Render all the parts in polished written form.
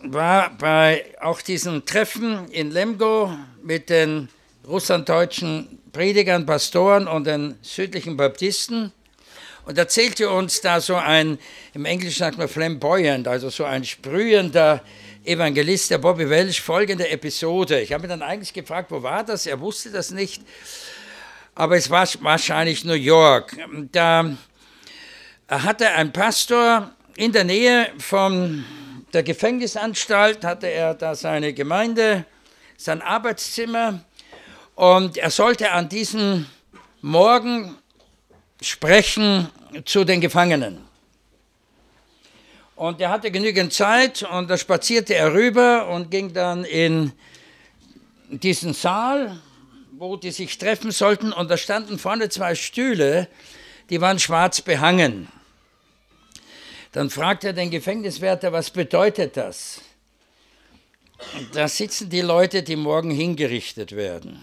war bei auch diesem Treffen in Lemgo mit den russlanddeutschen Predigern, Pastoren und den südlichen Baptisten und erzählte uns da so ein, im Englischen sagt man flamboyant, also so ein sprühender Evangelist, der Bobby Welch, folgende Episode. Ich habe ihn dann eigentlich gefragt, wo war das? Er wusste das nicht, aber es war wahrscheinlich New York. Da hatte ein Pastor in der Nähe von der Gefängnisanstalt, hatte er da seine Gemeinde, sein Arbeitszimmer, und er sollte an diesem Morgen sprechen zu den Gefangenen. Und er hatte genügend Zeit und da spazierte er rüber und ging dann in diesen Saal, wo die sich treffen sollten, und da standen vorne 2 Stühle, die waren schwarz behangen. Dann fragte er den Gefängniswärter, was bedeutet das? Da sitzen die Leute, die morgen hingerichtet werden.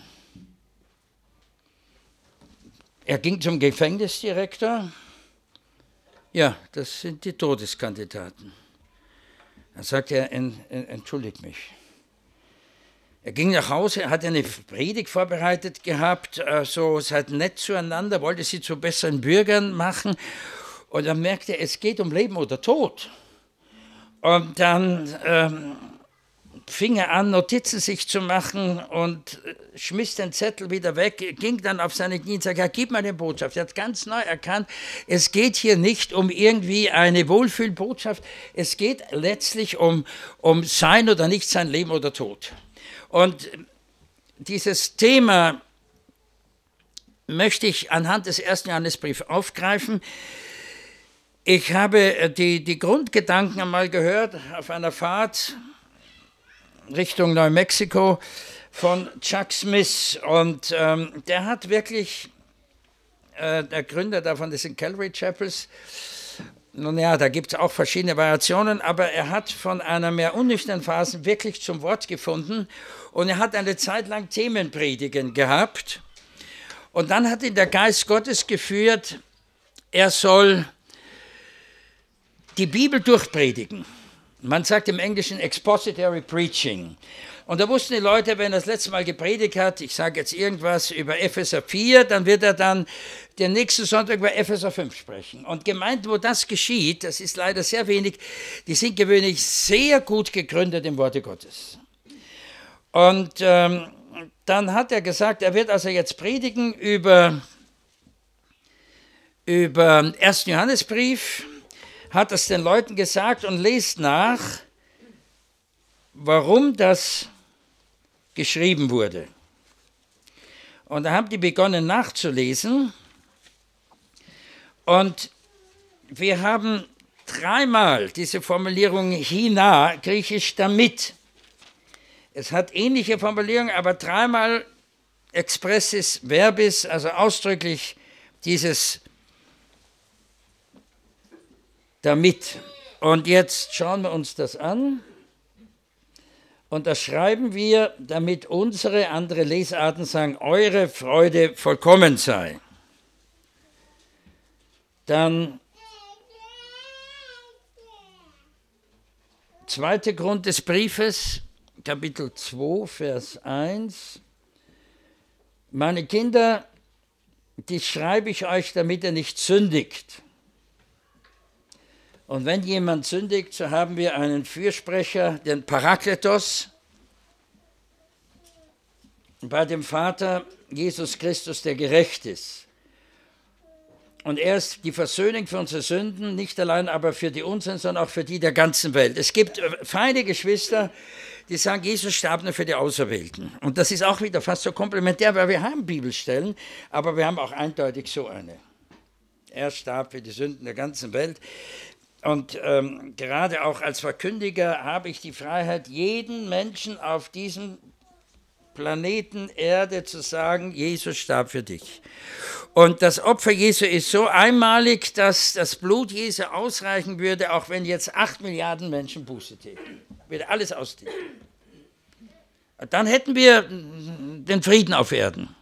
Er ging zum Gefängnisdirektor. Ja, das sind die Todeskandidaten. Dann sagte er, entschuldigt mich. Er ging nach Hause, hatte eine Predigt vorbereitet gehabt, so seid nett zueinander, wollte sie zu besseren Bürgern machen. Und dann merkte er, es geht um Leben oder Tod. Und dann fing er an, Notizen sich zu machen und schmiss den Zettel wieder weg, ging dann auf seine Knie und sagte, ja, gib mir eine Botschaft. Er hat ganz neu erkannt, es geht hier nicht um irgendwie eine Wohlfühlbotschaft, es geht letztlich um sein oder nicht sein, Leben oder Tod. Und dieses Thema möchte ich anhand des 1. Johannesbriefs aufgreifen. Ich habe die Grundgedanken einmal gehört auf einer Fahrt Richtung Neumexiko von Chuck Smith, und der hat wirklich, der Gründer davon, das sind Calvary Chapels, nun ja, da gibt es auch verschiedene Variationen, aber er hat von einer mehr unnüchternen Phase wirklich zum Wort gefunden und er hat eine Zeit lang Themenpredigen gehabt und dann hat ihn der Geist Gottes geführt, er soll die Bibel durchpredigen. Man sagt im Englischen Expository Preaching. Und da wussten die Leute, wenn er das letzte Mal gepredigt hat, ich sage jetzt irgendwas über Epheser 4, dann wird er dann den nächsten Sonntag über Epheser 5 sprechen. Und Gemeinden, wo das geschieht, das ist leider sehr wenig, die sind gewöhnlich sehr gut gegründet im Worte Gottes. Und dann hat er gesagt, er wird also jetzt predigen über 1. Johannesbrief, hat es den Leuten gesagt und lest nach, warum das geschrieben wurde. Und da haben die begonnen nachzulesen und wir haben 3-mal diese Formulierung hina, griechisch damit. Es hat ähnliche Formulierungen, aber 3-mal expressis verbis, also ausdrücklich dieses damit. Und jetzt schauen wir uns das an und das schreiben wir, damit unsere, andere Lesarten sagen, eure Freude vollkommen sei. Dann zweiter Grund des Briefes, Kapitel 2, Vers 1. Meine Kinder, dies schreibe ich euch, damit ihr nicht sündigt. Und wenn jemand sündigt, so haben wir einen Fürsprecher, den Parakletos, bei dem Vater Jesus Christus, der gerecht ist. Und er ist die Versöhnung für unsere Sünden, nicht allein aber für die unseren, sondern auch für die der ganzen Welt. Es gibt feine Geschwister, die sagen, Jesus starb nur für die Auserwählten. Und das ist auch wieder fast so komplementär, weil wir haben Bibelstellen, aber wir haben auch eindeutig so eine. Er starb für die Sünden der ganzen Welt. Und gerade auch als Verkündiger habe ich die Freiheit, jeden Menschen auf diesem Planeten Erde zu sagen, Jesus starb für dich. Und das Opfer Jesu ist so einmalig, dass das Blut Jesu ausreichen würde, auch wenn jetzt 8 Milliarden Menschen Buße täten. Würde alles austilgen. Dann hätten wir den Frieden auf Erden.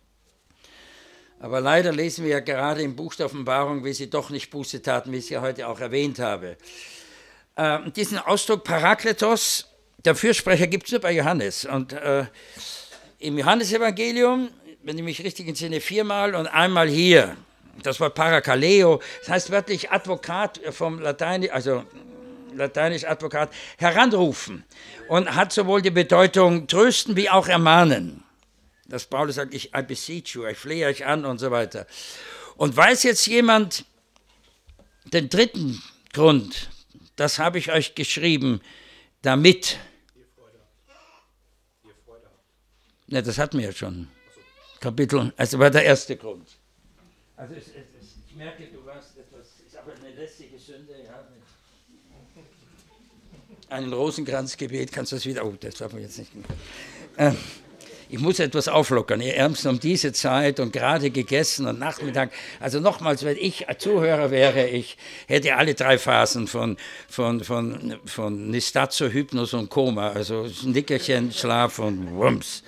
Aber leider lesen wir ja gerade im Buch der Offenbarung, wie sie doch nicht Buße taten, wie ich es ja heute auch erwähnt habe. Diesen Ausdruck Parakletos, der Fürsprecher gibt es nur bei Johannes. Und im Johannesevangelium, wenn ich mich richtig entsinne, 4-mal und einmal hier. Das Wort Parakaleo, das heißt wörtlich Advokat vom Lateinisch, also lateinisch Advokat, heranrufen. Und hat sowohl die Bedeutung trösten wie auch ermahnen. Dass Paulus sagt, I beseech you, ich flehe euch an und so weiter. Und weiß jetzt jemand den dritten Grund, das habe ich euch geschrieben, damit. Ne, das hatten wir ja schon. Kapitel, also war der erste Grund. Also ich merke, du warst etwas, ist aber eine lästige Sünde, ja. Einen Rosenkranzgebet, kannst du das wieder, oh, das darf man jetzt nicht. Ich muss etwas auflockern, ihr Ärmsten um diese Zeit und gerade gegessen und Nachmittag. Also nochmals, wenn ich Zuhörer wäre, ich hätte alle 3 Phasen von Nistazo, Hypnos und Koma, also Nickerchen, Schlaf und Wumms.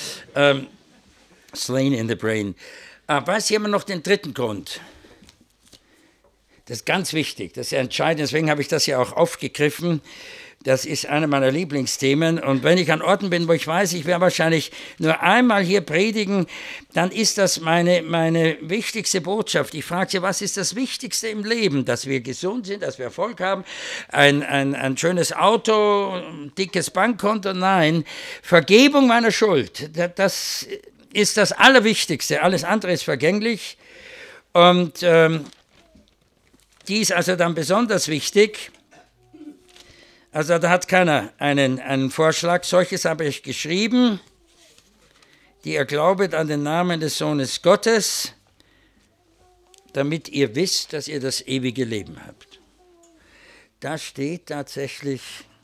Slain in the brain. Weiß jemand noch den dritten Grund? Das ist ganz wichtig, das ist entscheidend, deswegen habe ich das ja auch aufgegriffen. Das ist einer meiner Lieblingsthemen. Und wenn ich an Orten bin, wo ich weiß, ich werde wahrscheinlich nur einmal hier predigen, dann ist das meine wichtigste Botschaft. Ich frage Sie, was ist das Wichtigste im Leben? Dass wir gesund sind, dass wir Erfolg haben, ein schönes Auto, ein dickes Bankkonto? Nein, Vergebung meiner Schuld, das ist das Allerwichtigste. Alles andere ist vergänglich. Und die ist also dann besonders wichtig. Also da hat keiner einen Vorschlag. Solches habe ich geschrieben, die ihr glaubet an den Namen des Sohnes Gottes, damit ihr wisst, dass ihr das ewige Leben habt. Da steht tatsächlich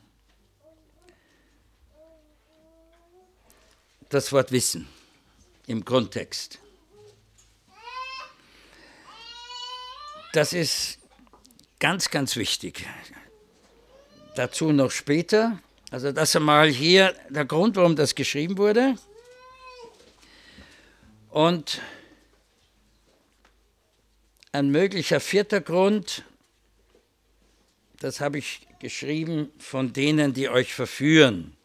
das Wort Wissen im Grundtext. Das ist ganz, ganz wichtig. Dazu noch später. Also das einmal hier der Grund, warum das geschrieben wurde. Und ein möglicher 4. Grund, das habe ich geschrieben, von denen, die euch verführen.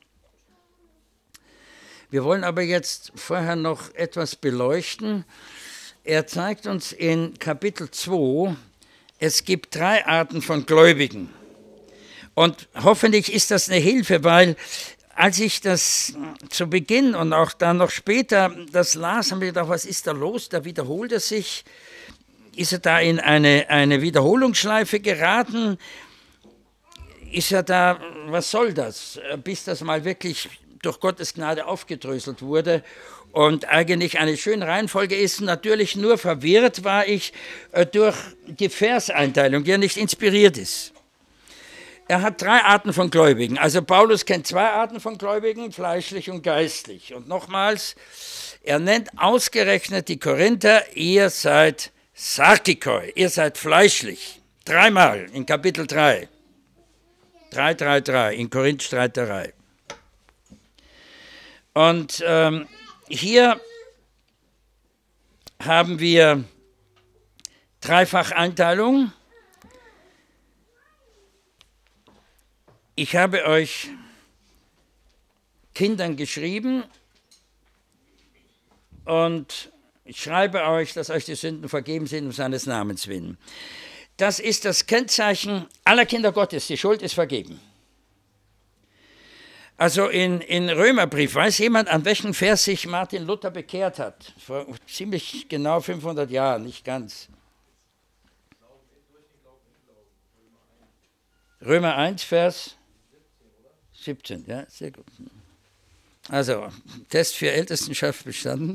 Wir wollen aber jetzt vorher noch etwas beleuchten. Er zeigt uns in Kapitel 2, es gibt 3 Arten von Gläubigen. Und hoffentlich ist das eine Hilfe, weil als ich das zu Beginn und auch dann noch später das las, habe ich gedacht, was ist da los? Da wiederholt er sich. Ist er da in eine Wiederholungsschleife geraten? Ist er da, was soll das? Bis das mal wirklich durch Gottes Gnade aufgedröselt wurde und eigentlich eine schöne Reihenfolge ist. Natürlich nur verwirrt war ich durch die Verseinteilung, die ja nicht inspiriert ist. Er hat 3 Arten von Gläubigen. Also Paulus kennt 2 Arten von Gläubigen, fleischlich und geistlich. Und nochmals, er nennt ausgerechnet die Korinther, ihr seid Sarkikoi, ihr seid fleischlich. 3-mal in Kapitel 3. 3, in Korinth Streiterei. Und hier haben wir Dreifacheinteilung. Ich habe euch Kindern geschrieben und ich schreibe euch, dass euch die Sünden vergeben sind um seines Namens willen. Das ist das Kennzeichen aller Kinder Gottes, die Schuld ist vergeben. Also in Römerbrief, weiß jemand, an welchen Vers sich Martin Luther bekehrt hat? Vor ziemlich genau 500 Jahren, nicht ganz. Römer 1, Vers 17, ja, sehr gut. Also, Test für Ältestenschaft bestanden.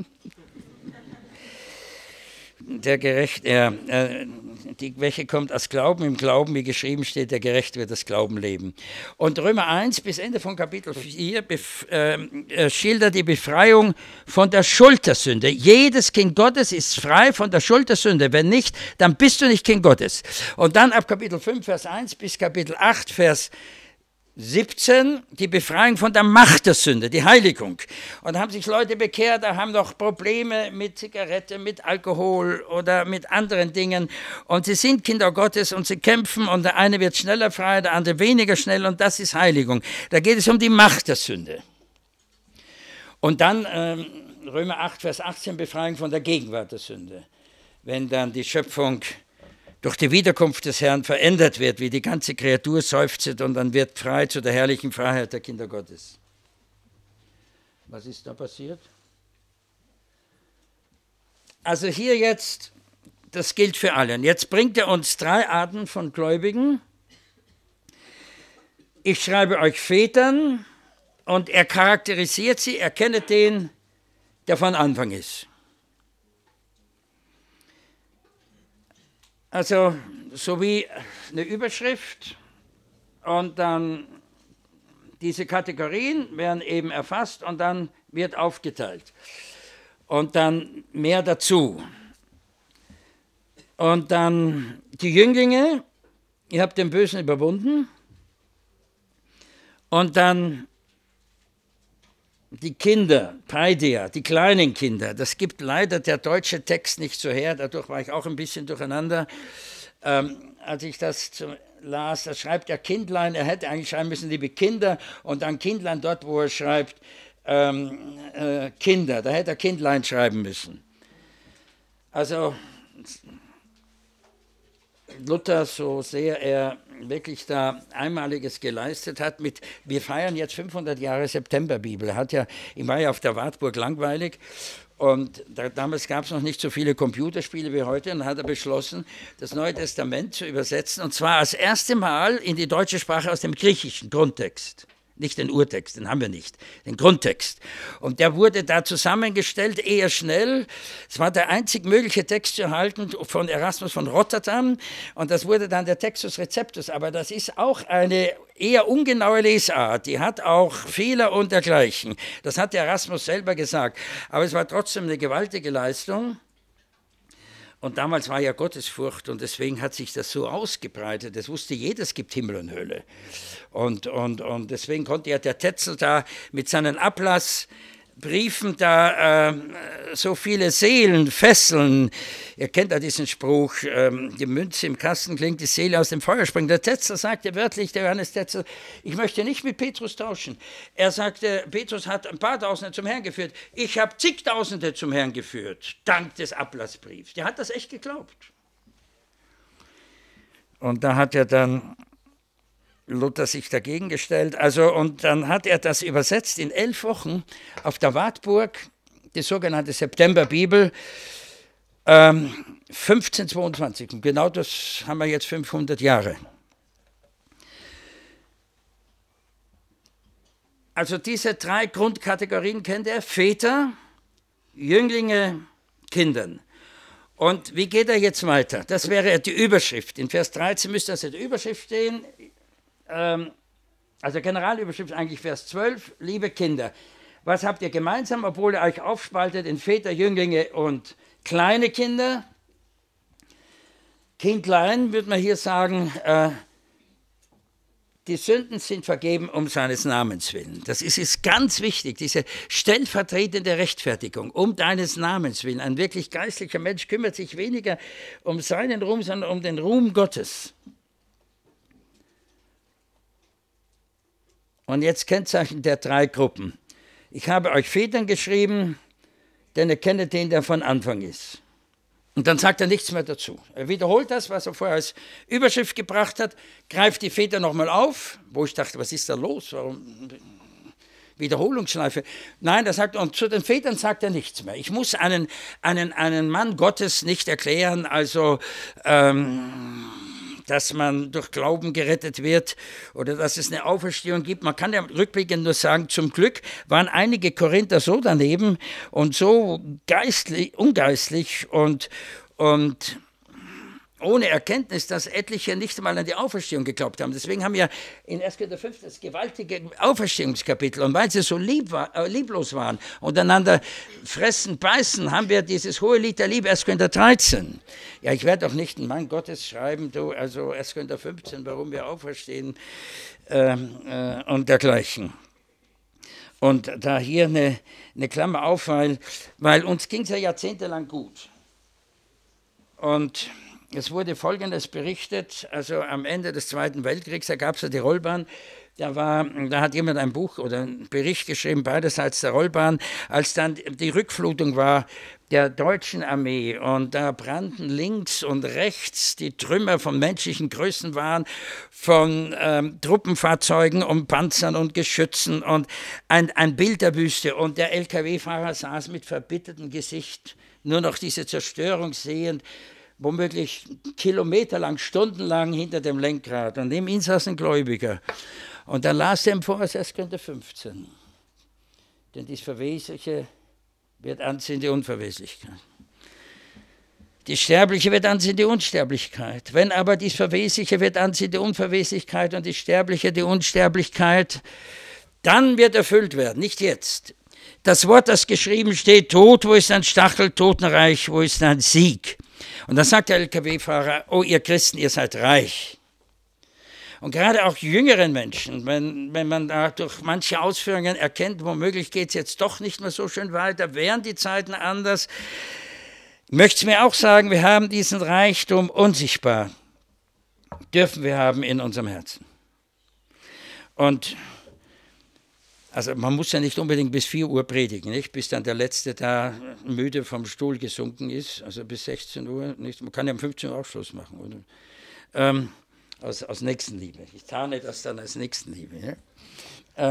Welche kommt aus Glauben, im Glauben, wie geschrieben steht, der Gerechte wird das Glauben leben. Und Römer 1 bis Ende von Kapitel 4 schildert die Befreiung von der Schuld der Sünde. Jedes Kind Gottes ist frei von der Schuld der Sünde. Wenn nicht, dann bist du nicht Kind Gottes. Und dann ab Kapitel 5, Vers 1 bis Kapitel 8, Vers 17 die Befreiung von der Macht der Sünde, die Heiligung. Und da haben sich Leute bekehrt, da haben noch Probleme mit Zigarette, mit Alkohol oder mit anderen Dingen. Und sie sind Kinder Gottes und sie kämpfen und der eine wird schneller frei, der andere weniger schnell und das ist Heiligung. Da geht es um die Macht der Sünde. Und dann Römer 8, Vers 18, Befreiung von der Gegenwart der Sünde. Wenn dann die Schöpfung durch die Wiederkunft des Herrn verändert wird, wie die ganze Kreatur seufzet und dann wird frei zu der herrlichen Freiheit der Kinder Gottes. Was ist da passiert? Also hier jetzt, das gilt für alle. Jetzt bringt er uns 3 Arten von Gläubigen. Ich schreibe euch Vätern und er charakterisiert sie, erkennet den, der von Anfang ist. Also so wie eine Überschrift und dann diese Kategorien werden eben erfasst und dann wird aufgeteilt und dann mehr dazu. Und dann die Jünglinge, ihr habt den Bösen überwunden und dann die Kinder, Paideia, die kleinen Kinder, das gibt leider der deutsche Text nicht so her, dadurch war ich auch ein bisschen durcheinander. Als ich das las, da schreibt er Kindlein, er hätte eigentlich schreiben müssen, liebe Kinder, und dann Kindlein dort, wo er schreibt, Kinder, da hätte er Kindlein schreiben müssen. Also Luther, so sehr er wirklich da Einmaliges geleistet hat wir feiern jetzt 500 Jahre Septemberbibel. Ich war ja auf der Wartburg langweilig und damals gab es noch nicht so viele Computerspiele wie heute und dann hat er beschlossen, das Neue Testament zu übersetzen und zwar das erste Mal in die deutsche Sprache aus dem griechischen Grundtext. Nicht den Urtext, den haben wir nicht, den Grundtext. Und der wurde da zusammengestellt, eher schnell. Es war der einzig mögliche Text zu erhalten von Erasmus von Rotterdam. Und das wurde dann der Textus Receptus. Aber das ist auch eine eher ungenaue Lesart. Die hat auch Fehler und dergleichen. Das hat der Erasmus selber gesagt. Aber es war trotzdem eine gewaltige Leistung. Und damals war ja Gottesfurcht und deswegen hat sich das so ausgebreitet. Das wusste jeder, es gibt Himmel und Hölle. Und deswegen konnte ja der Tetzel da mit seinen Ablassbriefen da so viele Seelen fesseln. Ihr kennt ja diesen Spruch, die Münze im Kasten klingt, die Seele aus dem Feuer springt. Der Tetzel sagte wörtlich, der Johannes Tetzel, ich möchte nicht mit Petrus tauschen. Er sagte, Petrus hat ein paar Tausende zum Herrn geführt. Ich habe zigtausende zum Herrn geführt, dank des Ablassbriefs. Der hat das echt geglaubt. Und da hat er dann Luther sich dagegen gestellt. Und dann hat er das übersetzt in 11 Wochen auf der Wartburg, die sogenannte Septemberbibel, 1522. Und genau das haben wir jetzt 500 Jahre. Also diese 3 Grundkategorien kennt er: Väter, Jünglinge, Kindern. Und wie geht er jetzt weiter? Das wäre die Überschrift. In Vers 13 müsste das in der Überschrift stehen. Also Generalüberschrift eigentlich Vers 12, liebe Kinder, was habt ihr gemeinsam, obwohl ihr euch aufspaltet in Väter, Jünglinge und kleine Kinder? Kindlein würde man hier sagen, die Sünden sind vergeben um seines Namens willen. Das ist ganz wichtig, diese stellvertretende Rechtfertigung, um deines Namens willen. Ein wirklich geistlicher Mensch kümmert sich weniger um seinen Ruhm, sondern um den Ruhm Gottes. Und jetzt Kennzeichen der 3 Gruppen. Ich habe euch Vätern geschrieben, denn ihr kennt den, der von Anfang ist. Und dann sagt er nichts mehr dazu. Er wiederholt das, was er vorher als Überschrift gebracht hat, greift die Väter nochmal auf, wo ich dachte, was ist da los? Warum Wiederholungsschleife? Nein, er sagt, und zu den Vätern sagt er nichts mehr. Ich muss einen Mann Gottes nicht erklären, also dass man durch Glauben gerettet wird oder dass es eine Auferstehung gibt. Man kann ja rückblickend nur sagen, zum Glück waren einige Korinther so daneben und so ungeistlich und ohne Erkenntnis, dass etliche nicht einmal an die Auferstehung geglaubt haben. Deswegen haben wir in 1. Korinther 5 das gewaltige Auferstehungskapitel. Und weil sie so lieblos waren und einander fressen, beißen, haben wir dieses hohe Lied der Liebe, 1. Korinther 13. Ja, ich werde doch nicht einen Mann Gottes schreiben, also 1. Korinther 15, warum wir auferstehen. und dergleichen. Und da hier eine Klammer auf, weil uns ging es ja jahrzehntelang gut. Und es wurde Folgendes berichtet, also am Ende des Zweiten Weltkriegs, da gab es ja die Rollbahn, da hat jemand ein Buch oder einen Bericht geschrieben, beiderseits der Rollbahn, als dann die Rückflutung war der deutschen Armee und da brannten links und rechts die Trümmer von menschlichen Größenwahn, von Truppenfahrzeugen und Panzern und Geschützen und ein Bild der Wüste. Und der LKW-Fahrer saß mit verbittertem Gesicht, nur noch diese Zerstörung sehend, womöglich kilometerlang, stundenlang hinter dem Lenkrad. Und neben ihm saß ein Gläubiger. Und da las er im Vers 1. Korinther 15. Denn dies Verwesliche wird anziehen die Unverweslichkeit. Die Sterbliche wird anziehen die Unsterblichkeit. Wenn aber dies Verwesliche wird anziehen die Unverweslichkeit und die Sterbliche die Unsterblichkeit, dann wird erfüllt werden, nicht jetzt. Das Wort, das geschrieben steht, Tod, wo ist dein Stachel, Totenreich, wo ist dein Sieg? Und dann sagt der LKW-Fahrer, oh ihr Christen, ihr seid reich. Und gerade auch jüngeren Menschen, wenn man da durch manche Ausführungen erkennt, womöglich geht es jetzt doch nicht mehr so schön weiter, wären die Zeiten anders, möchte ich mir auch sagen, wir haben diesen Reichtum unsichtbar, dürfen wir haben in unserem Herzen. Und also man muss ja nicht unbedingt bis 4 Uhr predigen, nicht? Bis dann der Letzte da müde vom Stuhl gesunken ist, also bis 16 Uhr. Nicht? Man kann ja um 15 Uhr auch Schluss machen, oder? Aus Nächstenliebe. Ich tarne das dann als Nächstenliebe. Ja?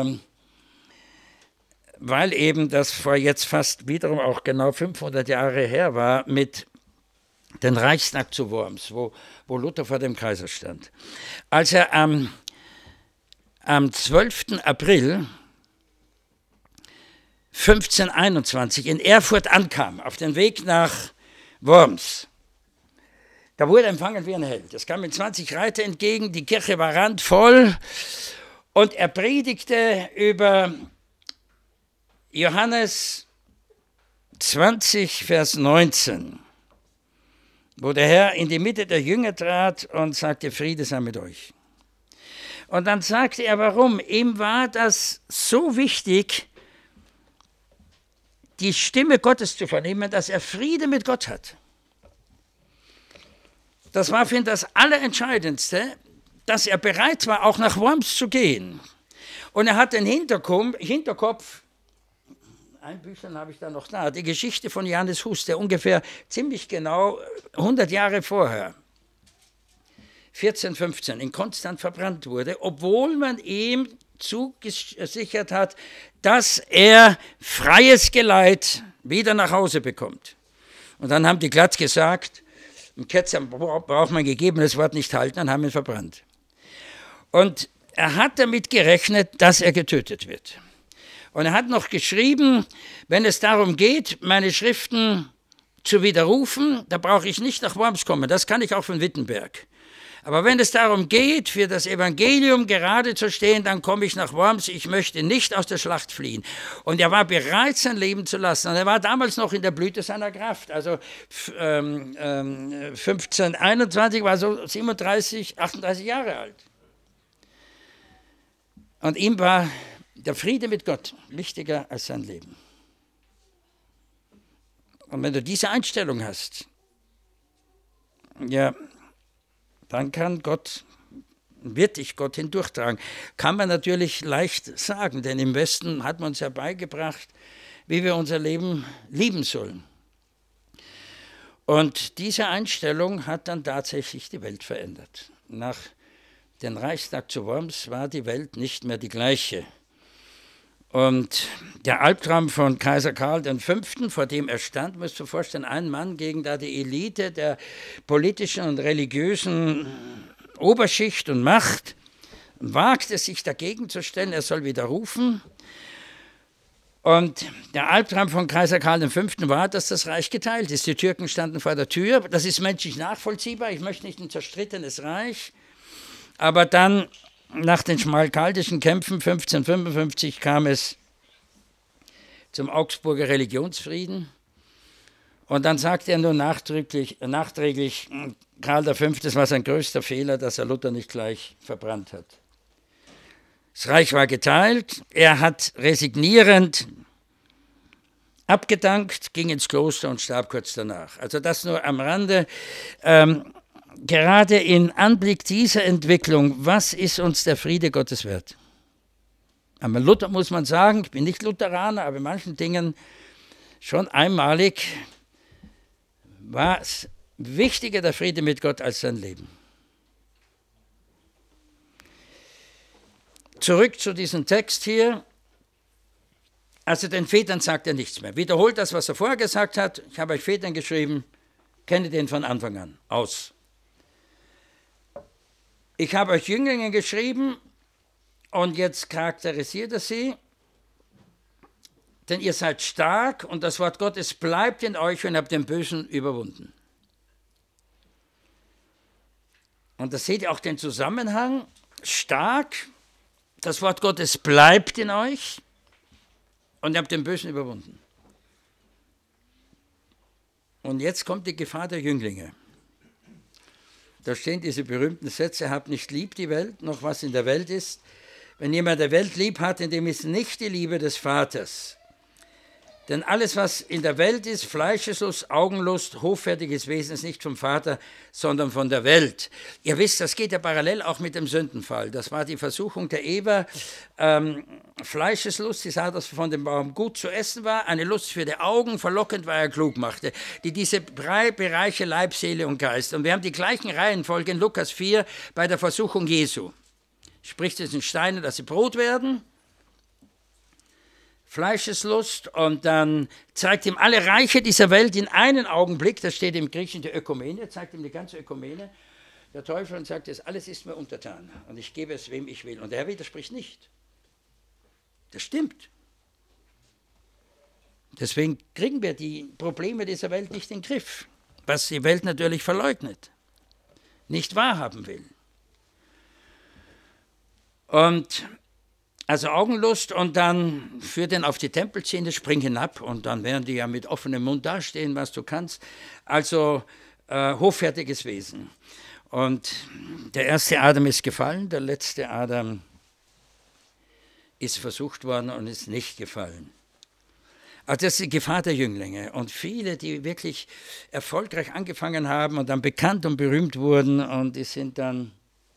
Weil eben das vor jetzt fast wiederum auch genau 500 Jahre her war mit den Reichstag zu Worms, wo Luther vor dem Kaiser stand. Als er am 12. April 1521 in Erfurt ankam, auf dem Weg nach Worms, da wurde er empfangen wie ein Held. Es kamen 20 Reiter entgegen, die Kirche war randvoll und er predigte über Johannes 20, Vers 19, wo der Herr in die Mitte der Jünger trat und sagte, Friede sei mit euch. Und dann sagte er, warum? Ihm war das so wichtig, die Stimme Gottes zu vernehmen, dass er Friede mit Gott hat. Das war für ihn das Allerentscheidendste, dass er bereit war, auch nach Worms zu gehen. Und er hat den Hinterkopf, ein Büchlein habe ich da noch da, die Geschichte von Johannes Hus, der ungefähr ziemlich genau 100 Jahre vorher, 1415, in Konstanz verbrannt wurde, obwohl man ihm zugesichert hat, dass er freies Geleit wieder nach Hause bekommt. Und dann haben die glatt gesagt, im Ketzer braucht man gegebenes Wort nicht halten, dann haben ihn verbrannt. Und er hat damit gerechnet, dass er getötet wird. Und er hat noch geschrieben, wenn es darum geht, meine Schriften zu widerrufen, da brauche ich nicht nach Worms kommen, das kann ich auch von Wittenberg. Aber wenn es darum geht, für das Evangelium gerade zu stehen, dann komme ich nach Worms, ich möchte nicht aus der Schlacht fliehen. Und er war bereit, sein Leben zu lassen. Und er war damals noch in der Blüte seiner Kraft. Also 1521 war so 37, 38 Jahre alt. Und ihm war der Friede mit Gott wichtiger als sein Leben. Und wenn du diese Einstellung hast, ja, dann wird dich Gott hindurchtragen. Kann man natürlich leicht sagen, denn im Westen hat man uns ja beigebracht, wie wir unser Leben lieben sollen. Und diese Einstellung hat dann tatsächlich die Welt verändert. Nach dem Reichstag zu Worms war die Welt nicht mehr die gleiche. Und der Albtraum von Kaiser Karl V., vor dem er stand, musst du dir vorstellen, ein Mann gegen da die Elite der politischen und religiösen Oberschicht und Macht, wagt es sich dagegen zu stellen, er soll widerrufen. Und der Albtraum von Kaiser Karl V. war, dass das Reich geteilt ist. Die Türken standen vor der Tür, das ist menschlich nachvollziehbar, ich möchte nicht ein zerstrittenes Reich, aber dann nach den schmalkaldischen Kämpfen 1555 kam es zum Augsburger Religionsfrieden und dann sagte er nur nachträglich, Karl V., das war sein größter Fehler, dass er Luther nicht gleich verbrannt hat. Das Reich war geteilt, er hat resignierend abgedankt, ging ins Kloster und starb kurz danach. Also das nur am Rande. Gerade in Anblick dieser Entwicklung, was ist uns der Friede Gottes wert? Aber Luther muss man sagen, ich bin nicht Lutheraner, aber in manchen Dingen schon einmalig, war es wichtiger der Friede mit Gott als sein Leben. Zurück zu diesem Text hier. Also den Vätern sagt er nichts mehr. Wiederholt das, was er vorher gesagt hat. Ich habe euch Vätern geschrieben, kenne den von Anfang an, aus. Ich habe euch Jünglingen geschrieben und jetzt charakterisiert er sie, denn ihr seid stark und das Wort Gottes bleibt in euch und habt den Bösen überwunden. Und da seht ihr auch den Zusammenhang, stark, das Wort Gottes bleibt in euch und ihr habt den Bösen überwunden. Und jetzt kommt die Gefahr der Jünglinge. Da stehen diese berühmten Sätze, habt nicht lieb die Welt, noch was in der Welt ist. Wenn jemand der Welt lieb hat, in dem ist nicht die Liebe des Vaters. Denn alles, was in der Welt ist, Fleischeslust, Augenlust, hoffärtiges Wesen, ist nicht vom Vater, sondern von der Welt. Ihr wisst, das geht ja parallel auch mit dem Sündenfall. Das war die Versuchung der Eva. Fleischeslust, sie sah, dass von dem Baum gut zu essen war, eine Lust für die Augen, verlockend, weil er klug machte, die diese drei Bereiche Leib, Seele und Geist. Und wir haben die gleichen Reihenfolge in Lukas 4 bei der Versuchung Jesu. Spricht es in Steine, dass sie Brot werden, Fleischeslust, und dann zeigt ihm alle Reiche dieser Welt in einen Augenblick, das steht im Griechischen die Ökumene, zeigt ihm die ganze Ökumene, der Teufel, und sagt, das alles ist mir untertan und ich gebe es, wem ich will. Und der Herr widerspricht nicht. Das stimmt. Deswegen kriegen wir die Probleme dieser Welt nicht in den Griff, was die Welt natürlich verleugnet, nicht wahrhaben will. Und also Augenlust, und dann führt ihn auf die Tempelszene, spring hinab, und dann werden die ja mit offenem Mund dastehen, was du kannst. Also hoffärtiges Wesen. Und der erste Adam ist gefallen, der letzte Adam ist versucht worden und ist nicht gefallen. Also das ist die Gefahr der Jünglinge. Und viele, die wirklich erfolgreich angefangen haben und dann bekannt und berühmt wurden, und die sind dann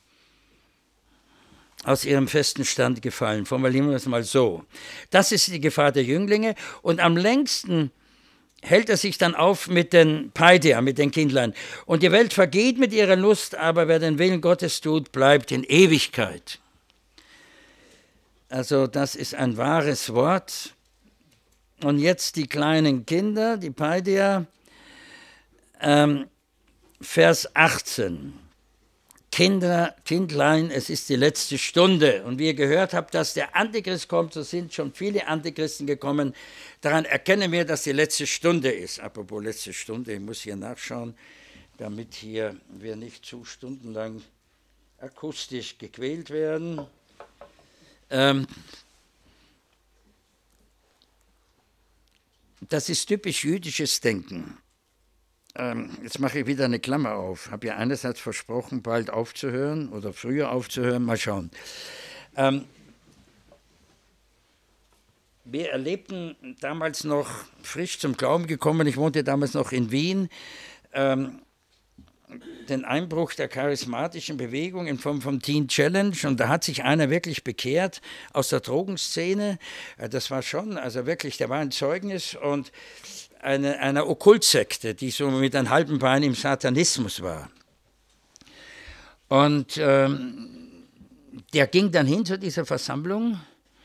aus ihrem festen Stand gefallen. Formulieren wir es mal so. Das ist die Gefahr der Jünglinge. Und am längsten hält er sich dann auf mit den Paideia, mit den Kindlein. Und die Welt vergeht mit ihrer Lust, aber wer den Willen Gottes tut, bleibt in Ewigkeit. Also das ist ein wahres Wort. Und jetzt die kleinen Kinder, die Paideia, Vers 18. Kindlein, es ist die letzte Stunde. Und wie ihr gehört habt, dass der Antichrist kommt, so sind schon viele Antichristen gekommen. Daran erkennen wir, dass die letzte Stunde ist. Apropos letzte Stunde, ich muss hier nachschauen, damit hier wir nicht zu stundenlang akustisch gequält werden. Das ist typisch jüdisches Denken. Jetzt mache ich wieder eine Klammer auf. Ich habe ja einerseits versprochen, bald aufzuhören oder früher aufzuhören. Mal schauen. Wir erlebten damals noch, frisch zum Glauben gekommen, ich wohnte damals noch in Wien, den Einbruch der charismatischen Bewegung in Form vom Teen Challenge, und da hat sich einer wirklich bekehrt aus der Drogenszene. Das war schon, also wirklich, der war ein Zeugnis, und einer Okkultsekte, die so mit einem halben Bein im Satanismus war. Und der ging dann hin zu dieser Versammlung,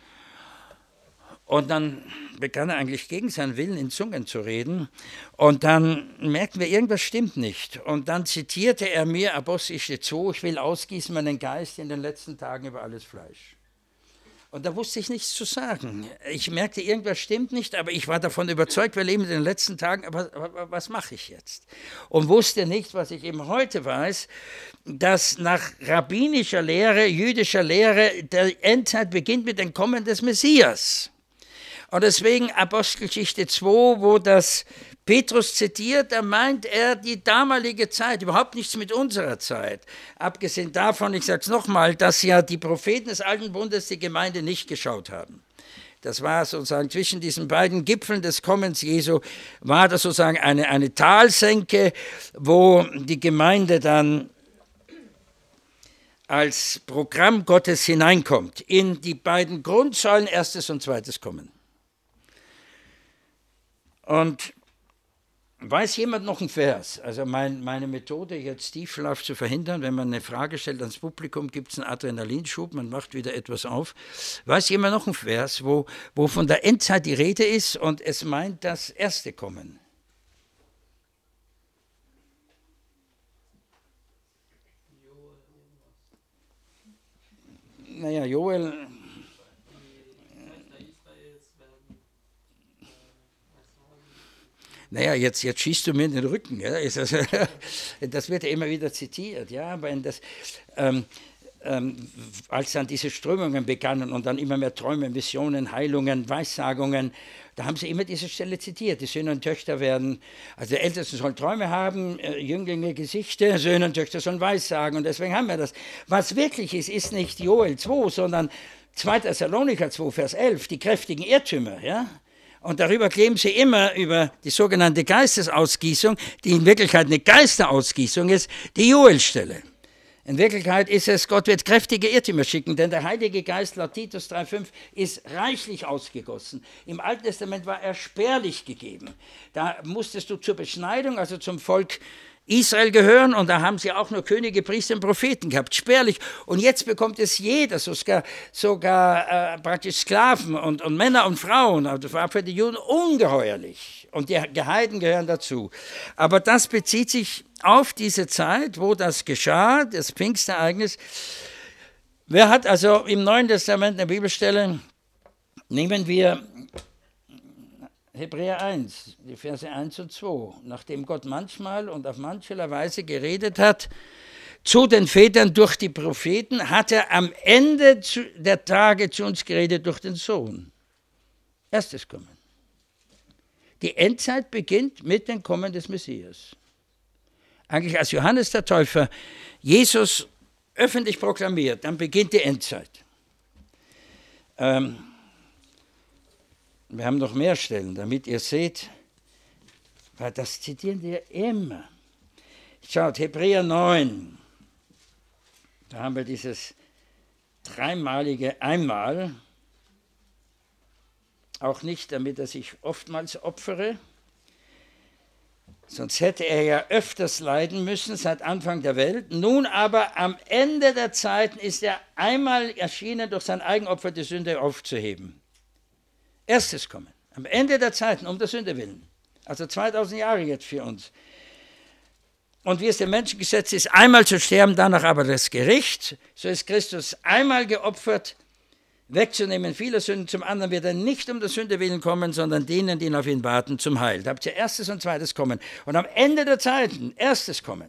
und dann begann er eigentlich gegen seinen Willen in Zungen zu reden. Und dann merkten wir, irgendwas stimmt nicht. Und dann zitierte er mir, Apostel 2, ich will ausgießen meinen Geist in den letzten Tagen über alles Fleisch. Und da wusste ich nichts zu sagen. Ich merkte, irgendwas stimmt nicht, aber ich war davon überzeugt, wir leben in den letzten Tagen, aber was mache ich jetzt? Und wusste nicht, was ich eben heute weiß, dass nach rabbinischer Lehre, jüdischer Lehre, der Endzeit beginnt mit dem Kommen des Messias. Und deswegen Apostelgeschichte 2, wo das Petrus zitiert, da meint er die damalige Zeit, überhaupt nichts mit unserer Zeit. Abgesehen davon, ich sage es nochmal, dass ja die Propheten des Alten Bundes die Gemeinde nicht geschaut haben. Das war sozusagen zwischen diesen beiden Gipfeln des Kommens Jesu, war das sozusagen eine Talsenke, wo die Gemeinde dann als Programm Gottes hineinkommt in die beiden Grundsäulen, erstes und zweites Kommen. Und weiß jemand noch einen Vers? Also meine Methode, jetzt Tiefschlaf zu verhindern, wenn man eine Frage stellt ans Publikum, gibt es einen Adrenalinschub, man macht wieder etwas auf. Weiß jemand noch einen Vers, wo von der Endzeit die Rede ist und es meint das erste Kommen? Naja, Joel. Naja, jetzt schießt du mir in den Rücken. Ja? Das wird ja immer wieder zitiert. Ja? Als dann diese Strömungen begannen und dann immer mehr Träume, Visionen, Heilungen, Weissagungen, da haben sie immer diese Stelle zitiert. Die Söhne und Töchter werden, also die Ältesten sollen Träume haben, Jünglinge Gesichter, Söhne und Töchter sollen Weissagen. Und deswegen haben wir das. Was wirklich ist nicht Joel 2, sondern 2. Thessalonicher 2, Vers 11, die kräftigen Irrtümer. Ja? Und darüber kleben sie immer über die sogenannte Geistesausgießung, die in Wirklichkeit eine Geisterausgießung ist, die Joel-Stelle. In Wirklichkeit ist es, Gott wird kräftige Irrtümer schicken, denn der Heilige Geist, laut Titus 3,5, ist reichlich ausgegossen. Im Alten Testament war er spärlich gegeben. Da musstest du zur Beschneidung, also zum Volk Israel gehören, und da haben sie auch nur Könige, Priester und Propheten gehabt, spärlich. Und jetzt bekommt es jeder, sogar praktisch Sklaven und Männer und Frauen. Also das war für die Juden ungeheuerlich. Und die Heiden gehören dazu. Aber das bezieht sich auf diese Zeit, wo das geschah, das Pfingstereignis. Wer hat also im Neuen Testament eine Bibelstelle? Nehmen wir Hebräer 1, die Verse 1 und 2. Nachdem Gott manchmal und auf mancherlei Weise geredet hat zu den Vätern durch die Propheten, hat er am Ende der Tage zu uns geredet durch den Sohn. Erstes Kommen. Die Endzeit beginnt mit dem Kommen des Messias. Eigentlich als Johannes der Täufer Jesus öffentlich proklamiert, dann beginnt die Endzeit. Wir haben noch mehr Stellen, damit ihr seht, weil das zitieren wir immer. Schaut, Hebräer 9, da haben wir dieses dreimalige Einmal, auch nicht, damit er sich oftmals opfere, sonst hätte er ja öfters leiden müssen seit Anfang der Welt. Nun aber am Ende der Zeiten ist er einmal erschienen, durch sein Eigenopfer die Sünde aufzuheben. Erstes Kommen, am Ende der Zeiten, um der Sünde willen. Also 2000 Jahre jetzt für uns. Und wie es dem Menschen gesetzt ist, einmal zu sterben, danach aber das Gericht, so ist Christus einmal geopfert, wegzunehmen viele Sünden, zum anderen wird er nicht um der Sünde willen kommen, sondern denen, die auf ihn warten, zum Heil. Da habt ihr erstes und zweites Kommen. Und am Ende der Zeiten, erstes Kommen.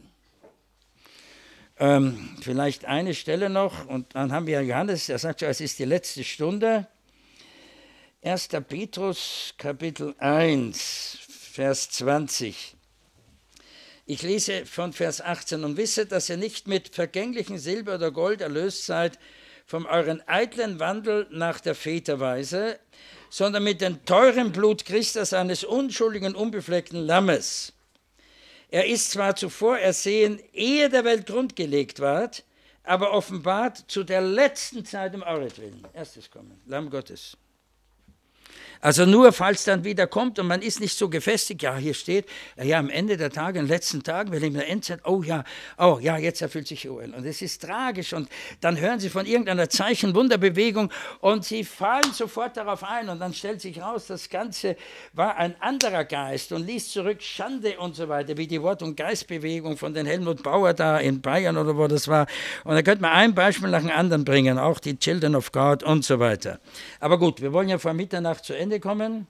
Vielleicht eine Stelle noch, und dann haben wir Johannes, der sagt so, es ist die letzte Stunde. 1. Petrus, Kapitel 1, Vers 20. Ich lese von Vers 18. Und wisset, dass ihr nicht mit vergänglichem Silber oder Gold erlöst seid, von euren eitlen Wandel nach der Väterweise, sondern mit dem teuren Blut Christus, eines unschuldigen, unbefleckten Lammes. Er ist zwar zuvor ersehen, ehe der Welt Grund gelegt ward, aber offenbart zu der letzten Zeit um euretwillen. Erstes Kommen, Lamm Gottes. Also nur, falls dann wieder kommt und man ist nicht so gefestigt, ja, hier steht, ja, am Ende der Tage, in den letzten Tagen, wir leben in der Endzeit, oh ja, jetzt erfüllt sich Joel. Und es ist tragisch und dann hören sie von irgendeiner Zeichen-Wunderbewegung und sie fallen sofort darauf ein und dann stellt sich raus, das Ganze war ein anderer Geist und liest zurück Schande und so weiter, wie die Wort- und Geistbewegung von den Helmut Bauer da in Bayern oder wo das war. Und da könnte man ein Beispiel nach dem anderen bringen, auch die Children of God und so weiter. Aber gut, wir wollen ja vor Mitternacht zu Ende kommen.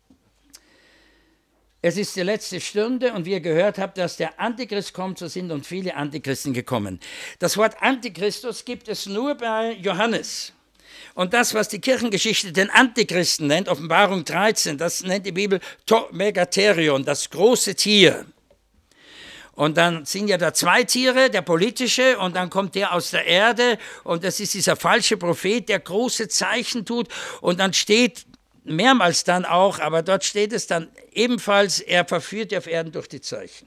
Es ist die letzte Stunde und wie ihr gehört habt, dass der Antichrist kommt, so sind und viele Antichristen gekommen. Das Wort Antichristus gibt es nur bei Johannes. Und das, was die Kirchengeschichte den Antichristen nennt, Offenbarung 13, das nennt die Bibel Megatherion, das große Tier. Und dann sind ja da zwei Tiere, der politische und dann kommt der aus der Erde und das ist dieser falsche Prophet, der große Zeichen tut und dann steht mehrmals dann auch, aber dort steht es dann ebenfalls, er verführt die auf Erden durch die Zeichen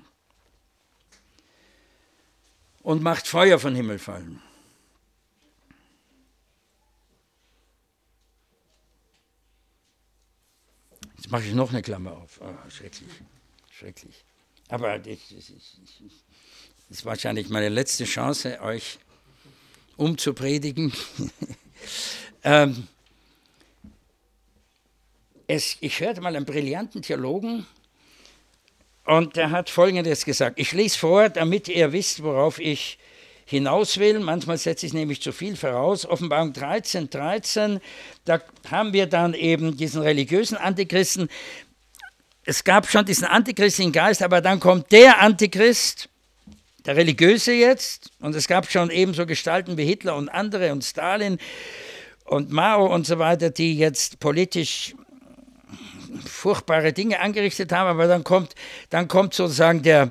und macht Feuer vom Himmel fallen. Jetzt mache ich noch eine Klammer auf. Oh, schrecklich, schrecklich. Aber das ist wahrscheinlich meine letzte Chance, euch umzupredigen. Ich hörte mal einen brillanten Theologen und der hat Folgendes gesagt. Ich lese vor, damit ihr wisst, worauf ich hinaus will. Manchmal setze ich nämlich zu viel voraus. Offenbarung 13, 13, da haben wir dann eben diesen religiösen Antichristen. Es gab schon diesen antichristlichen Geist, aber dann kommt der Antichrist, der Religiöse jetzt, und es gab schon ebenso Gestalten wie Hitler und andere und Stalin und Mao und so weiter, die jetzt politisch furchtbare Dinge angerichtet haben, aber dann kommt sozusagen der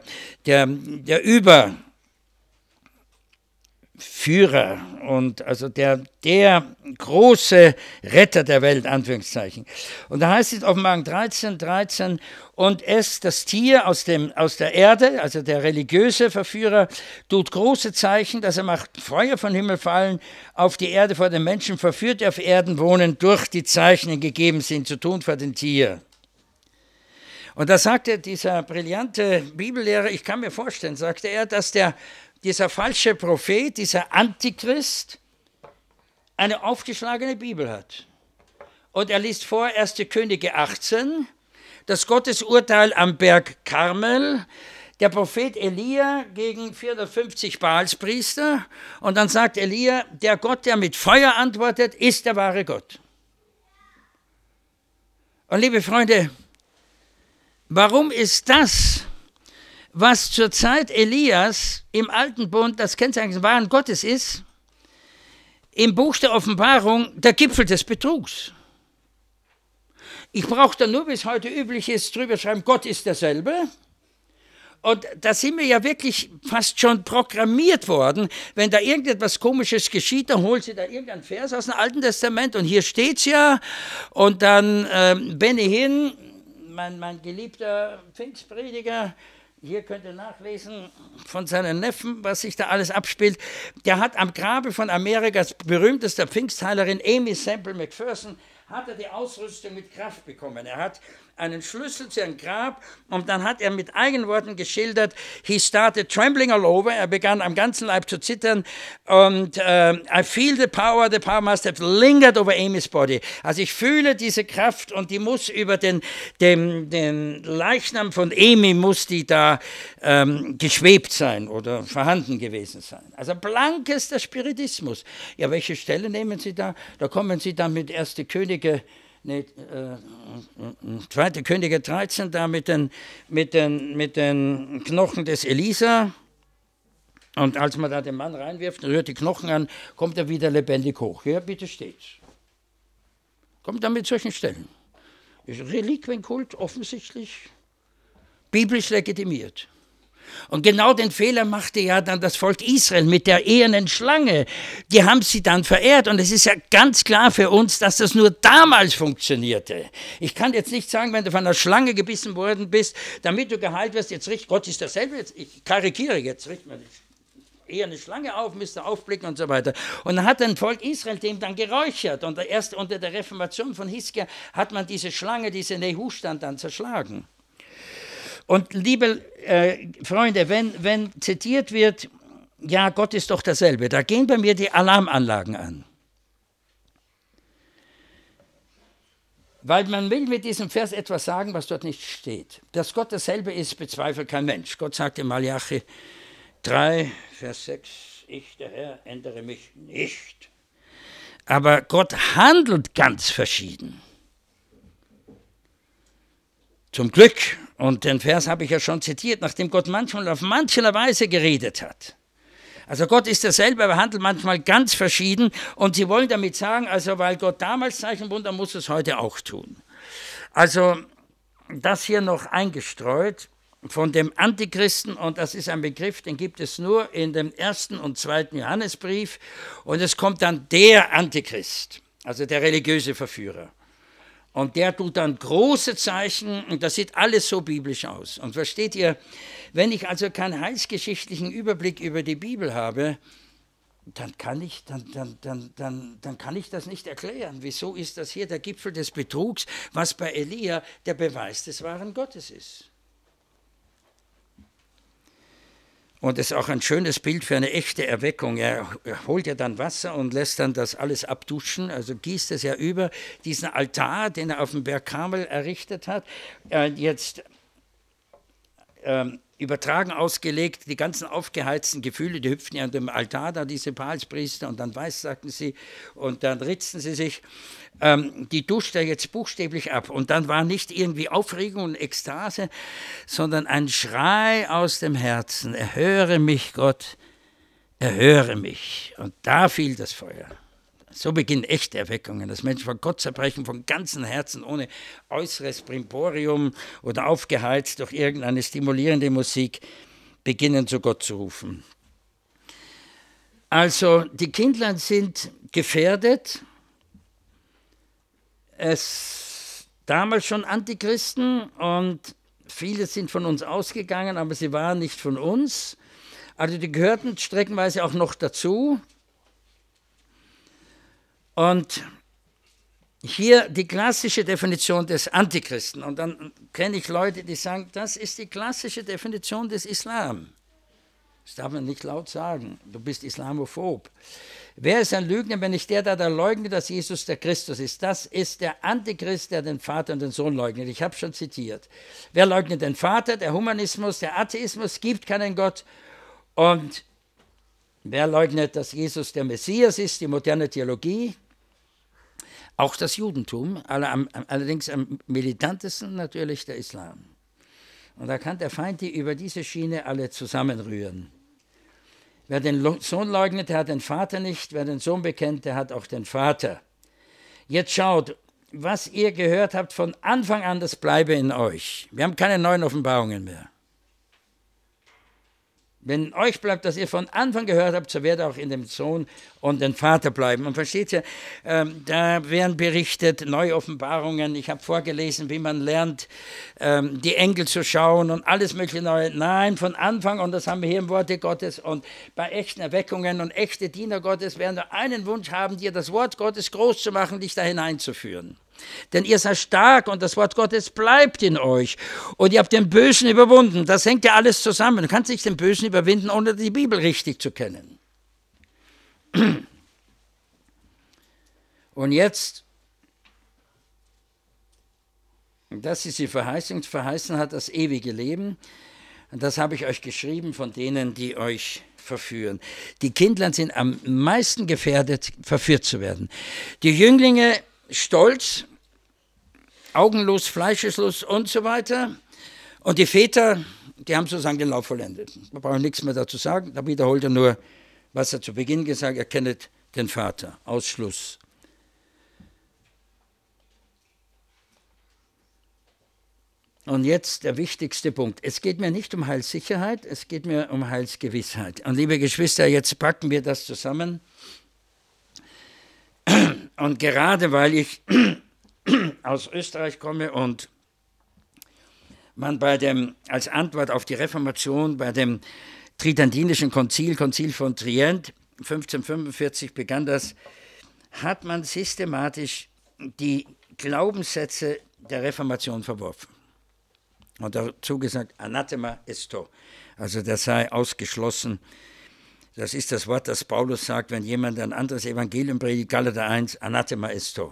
Überführer und also der große Retter der Welt, Anführungszeichen. Und da heißt es Offenbarung 13, 13, und das Tier aus der Erde, also der religiöse Verführer, tut große Zeichen, dass er macht Feuer vom Himmel fallen auf die Erde vor den Menschen, verführt auf Erden wohnen, durch die Zeichen die gegeben sind, zu tun vor den Tier. Und da sagte dieser brillante Bibellehrer, ich kann mir vorstellen, sagte er, dass dieser falsche Prophet, dieser Antichrist, eine aufgeschlagene Bibel hat. Und er liest vor 1. Könige 18, das Gottesurteil am Berg Karmel, der Prophet Elia gegen 450 Baalspriester. Und dann sagt Elia, der Gott, der mit Feuer antwortet, ist der wahre Gott. Und liebe Freunde, warum ist das, was zur Zeit Elias im Alten Bund das Kennzeichen des wahren Gottes ist, im Buch der Offenbarung der Gipfel des Betrugs? Ich brauche da nur, wie es heute üblich ist, drüber schreiben, Gott ist derselbe. Und da sind wir ja wirklich fast schon programmiert worden, wenn da irgendetwas Komisches geschieht, dann holt sie da irgendeinen Vers aus dem Alten Testament und hier steht es ja. Und dann Benny Hinn, mein geliebter Pfingstprediger, hier könnt ihr nachlesen von seinen Neffen, was sich da alles abspielt. Der hat am Grabe von Amerikas berühmtester Pfingstheilerin Aimee Semple McPherson, hat er die Ausrüstung mit Kraft bekommen. Er hat einen Schlüssel zu einem Grab und dann hat er mit eigenen Worten geschildert, he started trembling all over, er begann am ganzen Leib zu zittern und I feel the power must have lingered over Amy's body. Also ich fühle diese Kraft und die muss über den Leichnam von Amy muss die da geschwebt sein oder vorhanden gewesen sein. Also blankester Spiritismus. Ja, welche Stelle nehmen Sie da? Da kommen Sie dann mit 1. Könige 2. Könige 13, da mit den Knochen des Elisa. Und als man da den Mann reinwirft und rührt die Knochen an, kommt er wieder lebendig hoch. Ja, bitte steht's. Kommt dann mit solchen Stellen. Reliquienkult offensichtlich biblisch legitimiert. Und genau den Fehler machte ja dann das Volk Israel mit der ehernen Schlange. Die haben sie dann verehrt und es ist ja ganz klar für uns, dass das nur damals funktionierte. Ich kann jetzt nicht sagen, wenn du von einer Schlange gebissen worden bist, damit du geheilt wirst, jetzt richtet Gott ist dasselbe, ich karikiere jetzt, richtet man eher eine Schlange auf, müsst ihr aufblicken und so weiter. Und dann hat ein Volk Israel dem dann geräuchert und erst unter der Reformation von Hiskia hat man diese Schlange, diese Nehushtan dann zerschlagen. Und liebe Freunde, wenn zitiert wird, ja, Gott ist doch derselbe, da gehen bei mir die Alarmanlagen an. Weil man will mit diesem Vers etwas sagen, was dort nicht steht. Dass Gott derselbe ist, bezweifelt kein Mensch. Gott sagt in Malachi 3, Vers 6, ich, der Herr, ändere mich nicht. Aber Gott handelt ganz verschieden. Zum Glück, und den Vers habe ich ja schon zitiert, nachdem Gott manchmal auf mancherlei Weise geredet hat. Also Gott ist derselbe, aber handelt manchmal ganz verschieden. Und sie wollen damit sagen, also weil Gott damals Zeichen und Wunder, muss es heute auch tun. Also das hier noch eingestreut von dem Antichristen, und das ist ein Begriff, den gibt es nur in dem 1. und 2. Johannesbrief, und es kommt dann der Antichrist, also der religiöse Verführer. Und der tut dann große Zeichen, und das sieht alles so biblisch aus. Und versteht ihr, wenn ich also keinen heilsgeschichtlichen Überblick über die Bibel habe, dann kann ich das nicht erklären. Wieso ist das hier der Gipfel des Betrugs, was bei Elia der Beweis des wahren Gottes ist? Und es ist auch ein schönes Bild für eine echte Erweckung. Er holt ja dann Wasser und lässt dann das alles abduschen, also gießt es ja über diesen Altar, den er auf dem Berg Karmel errichtet hat. Jetzt übertragen ausgelegt, die ganzen aufgeheizten Gefühle, die hüpften ja an dem Altar, da diese Baalspriester, und dann sagten sie, und dann ritzten sie sich, die duscht er jetzt buchstäblich ab. Und dann war nicht irgendwie Aufregung und Ekstase, sondern ein Schrei aus dem Herzen, erhöre mich Gott, erhöre mich. Und da fiel das Feuer. So beginnen echte Erweckungen, dass Menschen vor Gott zerbrechen, von ganzem Herzen, ohne äußeres Brimborium oder aufgeheizt durch irgendeine stimulierende Musik, beginnen zu Gott zu rufen. Also die Kindlein sind gefährdet, es damals schon Antichristen, und viele sind von uns ausgegangen, aber sie waren nicht von uns. Also die gehörten streckenweise auch noch dazu. Und hier die klassische Definition des Antichristen. Und dann kenne ich Leute, die sagen, das ist die klassische Definition des Islam. Das darf man nicht laut sagen. Du bist islamophob. Wer ist ein Lügner, wenn nicht der, der leugnet, dass Jesus der Christus ist? Das ist der Antichrist, der den Vater und den Sohn leugnet. Ich habe schon zitiert. Wer leugnet den Vater? Der Humanismus, der Atheismus, gibt keinen Gott. Und wer leugnet, dass Jesus der Messias ist? Die moderne Theologie. Auch das Judentum, allerdings am militantesten natürlich der Islam. Und da kann der Feind die über diese Schiene alle zusammenrühren. Wer den Sohn leugnet, der hat den Vater nicht. Wer den Sohn bekennt, der hat auch den Vater. Jetzt schaut, was ihr gehört habt von Anfang an, das bleibe in euch. Wir haben keine neuen Offenbarungen mehr. Wenn in euch bleibt, dass ihr von Anfang gehört habt, so werdet auch in dem Sohn und dem Vater bleiben. Und versteht ihr, da werden berichtet, neue Offenbarungen. Ich habe vorgelesen, wie man lernt, die Engel zu schauen und alles mögliche Neue. Nein, von Anfang, und das haben wir hier im Worte Gottes, und bei echten Erweckungen und echte Diener Gottes werden nur einen Wunsch haben, dir das Wort Gottes groß zu machen, dich da hineinzuführen. Denn ihr seid stark und das Wort Gottes bleibt in euch. Und ihr habt den Bösen überwunden. Das hängt ja alles zusammen. Du kannst nicht den Bösen überwinden, ohne die Bibel richtig zu kennen. Und jetzt, das ist die Verheißung. Verheißen hat das ewige Leben. Und das habe ich euch geschrieben von denen, die euch verführen. Die Kindlein sind am meisten gefährdet, verführt zu werden. Die Jünglinge stolz, augenlos, fleischeslos und so weiter. Und die Väter, die haben sozusagen den Lauf vollendet. Wir brauchen nichts mehr dazu sagen. Da wiederholt er nur, was er zu Beginn gesagt hat, erkennet den Vater. Ausschluss. Und jetzt der wichtigste Punkt. Es geht mir nicht um Heilssicherheit, es geht mir um Heilsgewissheit. Und liebe Geschwister, jetzt packen wir das zusammen. Und gerade weil ich aus Österreich komme und man als Antwort auf die Reformation bei dem Tridentinischen Konzil von Trient, 1545 begann das, hat man systematisch die Glaubenssätze der Reformation verworfen. Und dazu gesagt, Anathema esto, also das sei ausgeschlossen. Das ist das Wort, das Paulus sagt, wenn jemand ein anderes Evangelium predigt, Galater 1, Anathema esto.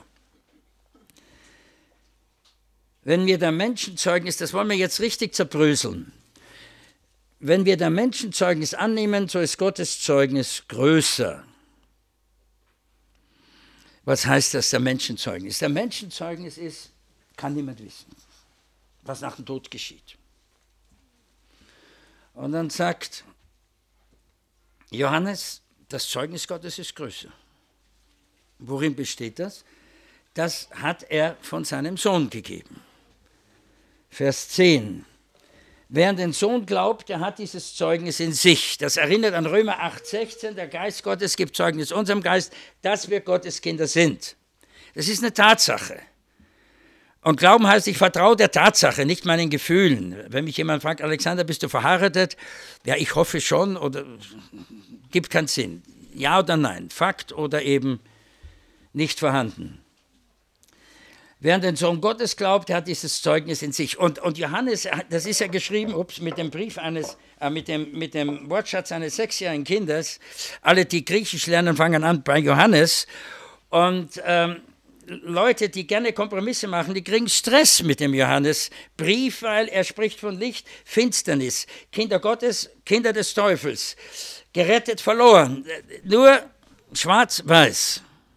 Wenn wir der Menschenzeugnis, das wollen wir jetzt richtig zerbröseln, wenn wir der Menschenzeugnis annehmen, so ist Gottes Zeugnis größer. Was heißt das, der Menschenzeugnis? Der Menschenzeugnis ist, kann niemand wissen, was nach dem Tod geschieht. Und dann sagt Johannes, das Zeugnis Gottes ist größer. Worin besteht das? Das hat er von seinem Sohn gegeben. Vers 10. Wer an den Sohn glaubt, der hat dieses Zeugnis in sich. Das erinnert an Römer 8,16. Der Geist Gottes gibt Zeugnis unserem Geist, dass wir Gottes Kinder sind. Das ist eine Tatsache. Und Glauben heißt, ich vertraue der Tatsache, nicht meinen Gefühlen. Wenn mich jemand fragt, Alexander, bist du verheiratet? Ja, ich hoffe schon, oder gibt keinen Sinn. Ja oder nein, Fakt oder eben nicht vorhanden. Wer an den Sohn Gottes glaubt, der hat dieses Zeugnis in sich. Und Johannes, das ist ja geschrieben, mit dem Brief mit dem Wortschatz eines 6-jährigen Kindes. Alle, die Griechisch lernen, fangen an bei Johannes. Und Leute, die gerne Kompromisse machen, die kriegen Stress mit dem Johannesbrief, weil er spricht von Licht, Finsternis, Kinder Gottes, Kinder des Teufels, gerettet, verloren, nur schwarz-weiß.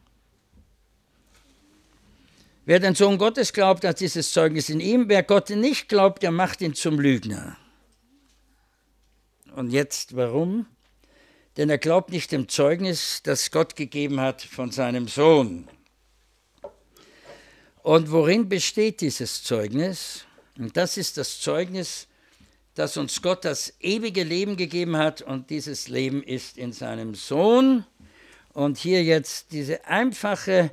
Wer den Sohn Gottes glaubt, hat dieses Zeugnis in ihm. Wer Gott nicht glaubt, der macht ihn zum Lügner. Und jetzt warum? Denn er glaubt nicht dem Zeugnis, das Gott gegeben hat von seinem Sohn. Und worin besteht dieses Zeugnis? Und das ist das Zeugnis, dass uns Gott das ewige Leben gegeben hat, und dieses Leben ist in seinem Sohn. Und hier jetzt diese einfache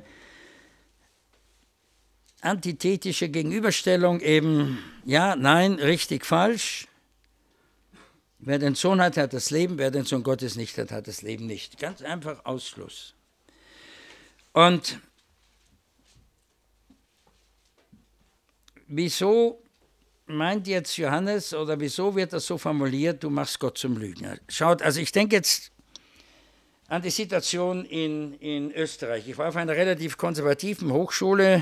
antithetische Gegenüberstellung eben, ja, nein, richtig, falsch. Wer den Sohn hat, hat das Leben, wer den Sohn Gottes nicht hat, hat das Leben nicht. Ganz einfach Ausschluss. Und wieso meint jetzt Johannes, oder wieso wird das so formuliert, du machst Gott zum Lügner? Schaut, also ich denke jetzt an die Situation in Österreich. Ich war auf einer relativ konservativen Hochschule,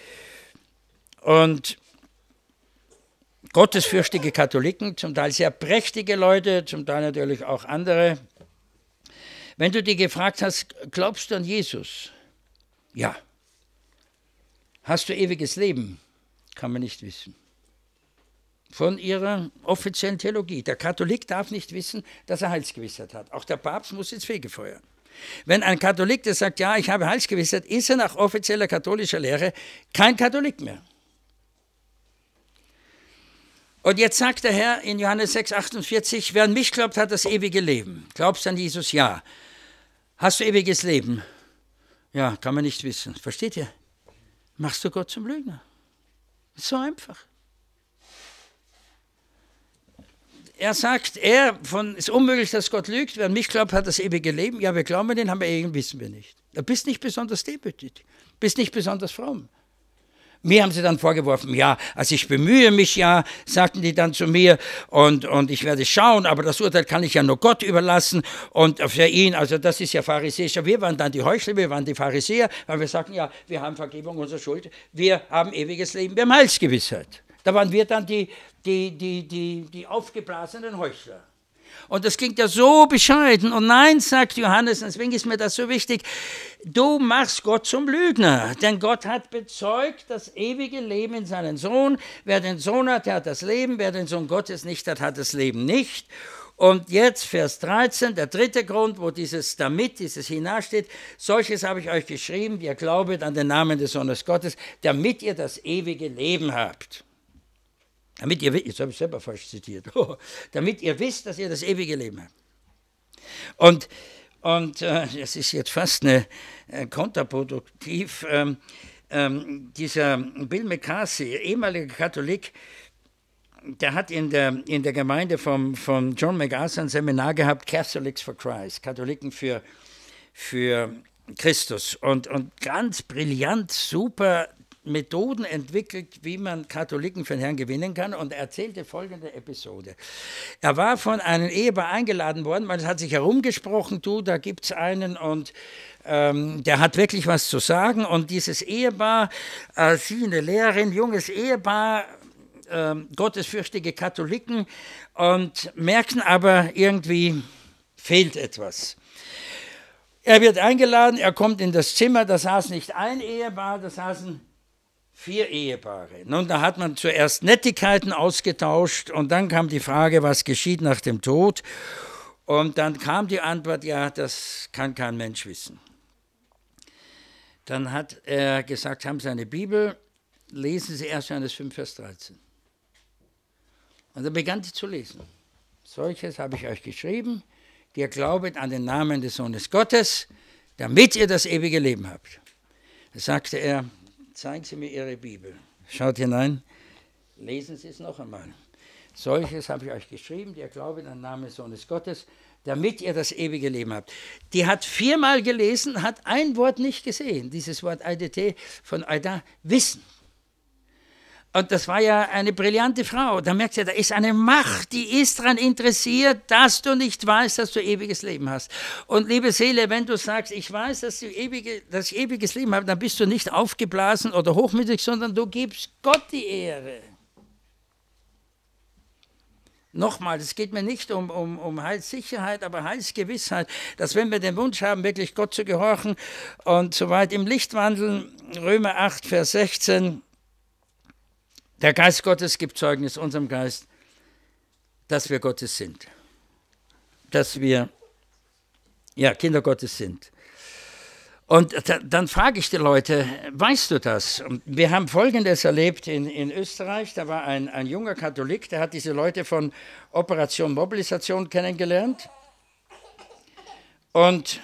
und gottesfürchtige Katholiken, zum Teil sehr prächtige Leute, zum Teil natürlich auch andere. Wenn du die gefragt hast, glaubst du an Jesus? Ja. Hast du ewiges Leben? Kann man nicht wissen. Von ihrer offiziellen Theologie. Der Katholik darf nicht wissen, dass er Heilsgewissheit hat. Auch der Papst muss ins Fegefeuer. Wenn ein Katholik, der sagt, ja, ich habe Heilsgewissheit, ist er nach offizieller katholischer Lehre kein Katholik mehr. Und jetzt sagt der Herr in Johannes 6,48, wer an mich glaubt, hat das ewige Leben. Glaubst du an Jesus? Ja. Hast du ewiges Leben? Ja, kann man nicht wissen. Versteht ihr? Machst du Gott zum Lügner. Ist so einfach. Er sagt, es ist unmöglich, dass Gott lügt. Wer an mich glaubt, hat das ewige Leben. Ja, wir glauben den, aber irgendwie wissen wir nicht. Du bist nicht besonders demütig, bist nicht besonders fromm. Mir haben sie dann vorgeworfen, ja, also ich bemühe mich ja, sagten die dann zu mir, und ich werde schauen, aber das Urteil kann ich ja nur Gott überlassen, und für ihn, also das ist ja pharisäischer. Wir waren dann die Heuchler, wir waren die Pharisäer, weil wir sagten, ja, wir haben Vergebung unserer Schuld, wir haben ewiges Leben, wir haben Heilsgewissheit. Da waren wir dann die aufgeblasenen Heuchler. Und das klingt ja so bescheiden. Und nein, sagt Johannes, und deswegen ist mir das so wichtig, du machst Gott zum Lügner. Denn Gott hat bezeugt das ewige Leben in seinen Sohn. Wer den Sohn hat, der hat das Leben. Wer den Sohn Gottes nicht hat, hat das Leben nicht. Und jetzt Vers 13, der dritte Grund, wo dieses hinaus steht. Solches habe ich euch geschrieben, ihr glaubet an den Namen des Sohnes Gottes, damit ihr das ewige Leben habt. Damit ihr, jetzt habe ich selber falsch zitiert, damit ihr wisst, dass ihr das ewige Leben habt. Und das ist jetzt fast kontraproduktiv, dieser Bill McCarthy, ehemaliger Katholik, der hat in der Gemeinde von John MacArthur ein Seminar gehabt, Catholics for Christ, Katholiken für Christus, und ganz brillant, super Methoden entwickelt, wie man Katholiken für den Herrn gewinnen kann, und er erzählte folgende Episode. Er war von einem Ehepaar eingeladen worden, man hat sich herumgesprochen, da gibt es einen, und der hat wirklich was zu sagen, und dieses Ehepaar, sie eine Lehrerin, junges Ehepaar, gottesfürchtige Katholiken, und merken aber, irgendwie fehlt etwas. Er wird eingeladen, er kommt in das Zimmer, da saß nicht ein Ehepaar, da saßen 4 Ehepaare. Nun, da hat man zuerst Nettigkeiten ausgetauscht, und dann kam die Frage, was geschieht nach dem Tod. Und dann kam die Antwort, ja, das kann kein Mensch wissen. Dann hat er gesagt, haben Sie eine Bibel, lesen Sie 1. Johannes 5, Vers 13. Und dann begann sie zu lesen. Solches habe ich euch geschrieben, die ihr glaubet an den Namen des Sohnes Gottes, damit ihr das ewige Leben habt. Da sagte er, zeigen Sie mir Ihre Bibel. Schaut hinein, lesen Sie es noch einmal. Solches habe ich euch geschrieben, die ihr glaubet an den Namen des Sohnes Gottes, damit ihr das ewige Leben habt. Die hat 4-mal gelesen, hat ein Wort nicht gesehen. Dieses Wort IDT von Aida, Wissen. Und das war ja eine brillante Frau. Da merkt ihr, da ist eine Macht, die ist daran interessiert, dass du nicht weißt, dass du ewiges Leben hast. Und liebe Seele, wenn du sagst, ich weiß, dass ich ewiges Leben habe, dann bist du nicht aufgeblasen oder hochmütig, sondern du gibst Gott die Ehre. Nochmal, es geht mir nicht um Heilssicherheit, aber Heilsgewissheit, dass wenn wir den Wunsch haben, wirklich Gott zu gehorchen und so weit im Licht wandeln, Römer 8, Vers 16, der Geist Gottes gibt Zeugnis unserem Geist, dass wir Gottes sind. Dass wir Kinder Gottes sind. Und dann frage ich die Leute, weißt du das? Und wir haben Folgendes erlebt in Österreich. Da war ein junger Katholik, der hat diese Leute von Operation Mobilisation kennengelernt. Und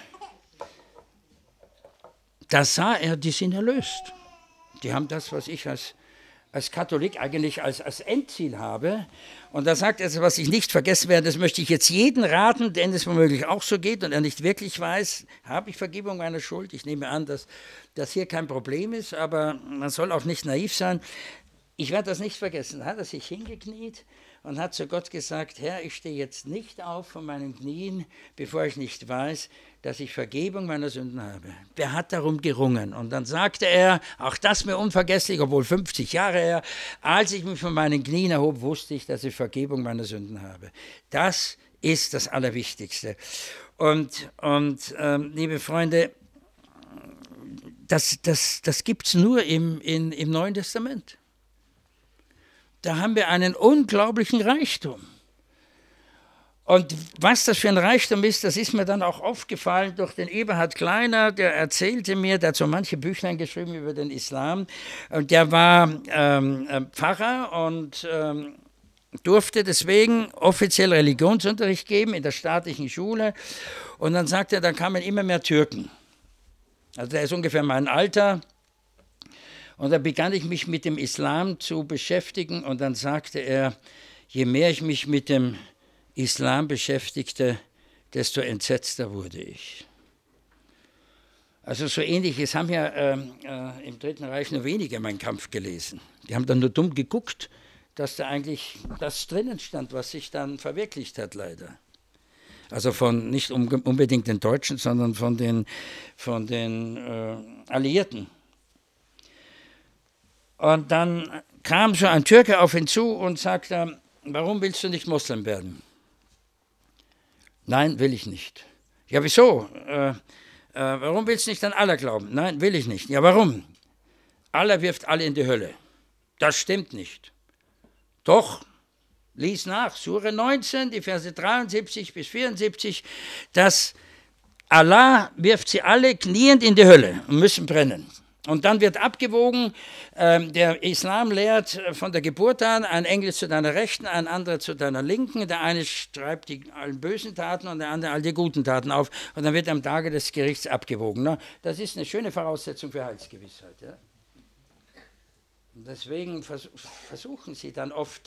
da sah er, die sind erlöst. Die haben das, was ich als Katholik eigentlich als Endziel habe. Und da sagt er, was ich nicht vergessen werde, das möchte ich jetzt jeden raten, denn es womöglich auch so geht und er nicht wirklich weiß, habe ich Vergebung meiner Schuld? Ich nehme an, dass das hier kein Problem ist, aber man soll auch nicht naiv sein. Ich werde das nicht vergessen. Hat er sich hingekniet und hat zu Gott gesagt, Herr, ich stehe jetzt nicht auf von meinen Knien, bevor ich nicht weiß, dass ich Vergebung meiner Sünden habe. Der hat darum gerungen. Und dann sagte er, auch das mir unvergesslich, obwohl 50 Jahre her, als ich mich von meinen Knien erhob, wusste ich, dass ich Vergebung meiner Sünden habe. Das ist das Allerwichtigste. Und liebe Freunde, das gibt es nur im Neuen Testament. Da haben wir einen unglaublichen Reichtum. Und was das für ein Reichtum ist, das ist mir dann auch aufgefallen durch den Eberhard Kleiner, der erzählte mir, der hat so manche Büchlein geschrieben über den Islam. Und der war Pfarrer und durfte deswegen offiziell Religionsunterricht geben in der staatlichen Schule. Und dann sagte er, dann kamen immer mehr Türken. Also der ist ungefähr mein Alter. Und da begann ich mich mit dem Islam zu beschäftigen und dann sagte er, je mehr ich mich mit dem Islam beschäftigte, desto entsetzter wurde ich. Also so Ähnliches haben ja im Dritten Reich nur wenige Mein Kampf gelesen. Die haben dann nur dumm geguckt, dass da eigentlich das drinnen stand, was sich dann verwirklicht hat, leider. Also von nicht unbedingt den Deutschen, sondern von den Alliierten. Und dann kam so ein Türke auf ihn zu und sagte, warum willst du nicht Moslem werden? Nein, will ich nicht. Ja, wieso? Warum willst du nicht an Allah glauben? Nein, will ich nicht. Ja, warum? Allah wirft alle in die Hölle. Das stimmt nicht. Doch, lies nach, Sure 19, die Verse 73 bis 74, dass Allah wirft sie alle kniend in die Hölle und müssen brennen. Und dann wird abgewogen, der Islam lehrt von der Geburt an, ein Engel zu deiner Rechten, ein anderer zu deiner Linken. Der eine schreibt allen bösen Taten und der andere all die guten Taten auf. Und dann wird am Tage des Gerichts abgewogen. Ne? Das ist eine schöne Voraussetzung für Heilsgewissheit. Ja? Und deswegen versuchen sie dann oft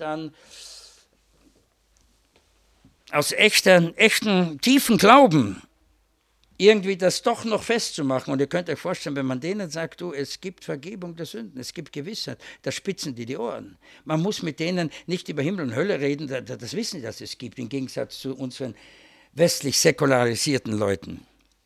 aus echten, tiefen Glauben irgendwie das doch noch festzumachen. Und ihr könnt euch vorstellen, wenn man denen sagt, du, es gibt Vergebung der Sünden, es gibt Gewissheit, da spitzen die Ohren. Man muss mit denen nicht über Himmel und Hölle reden, das wissen die, dass es gibt, im Gegensatz zu unseren westlich säkularisierten Leuten.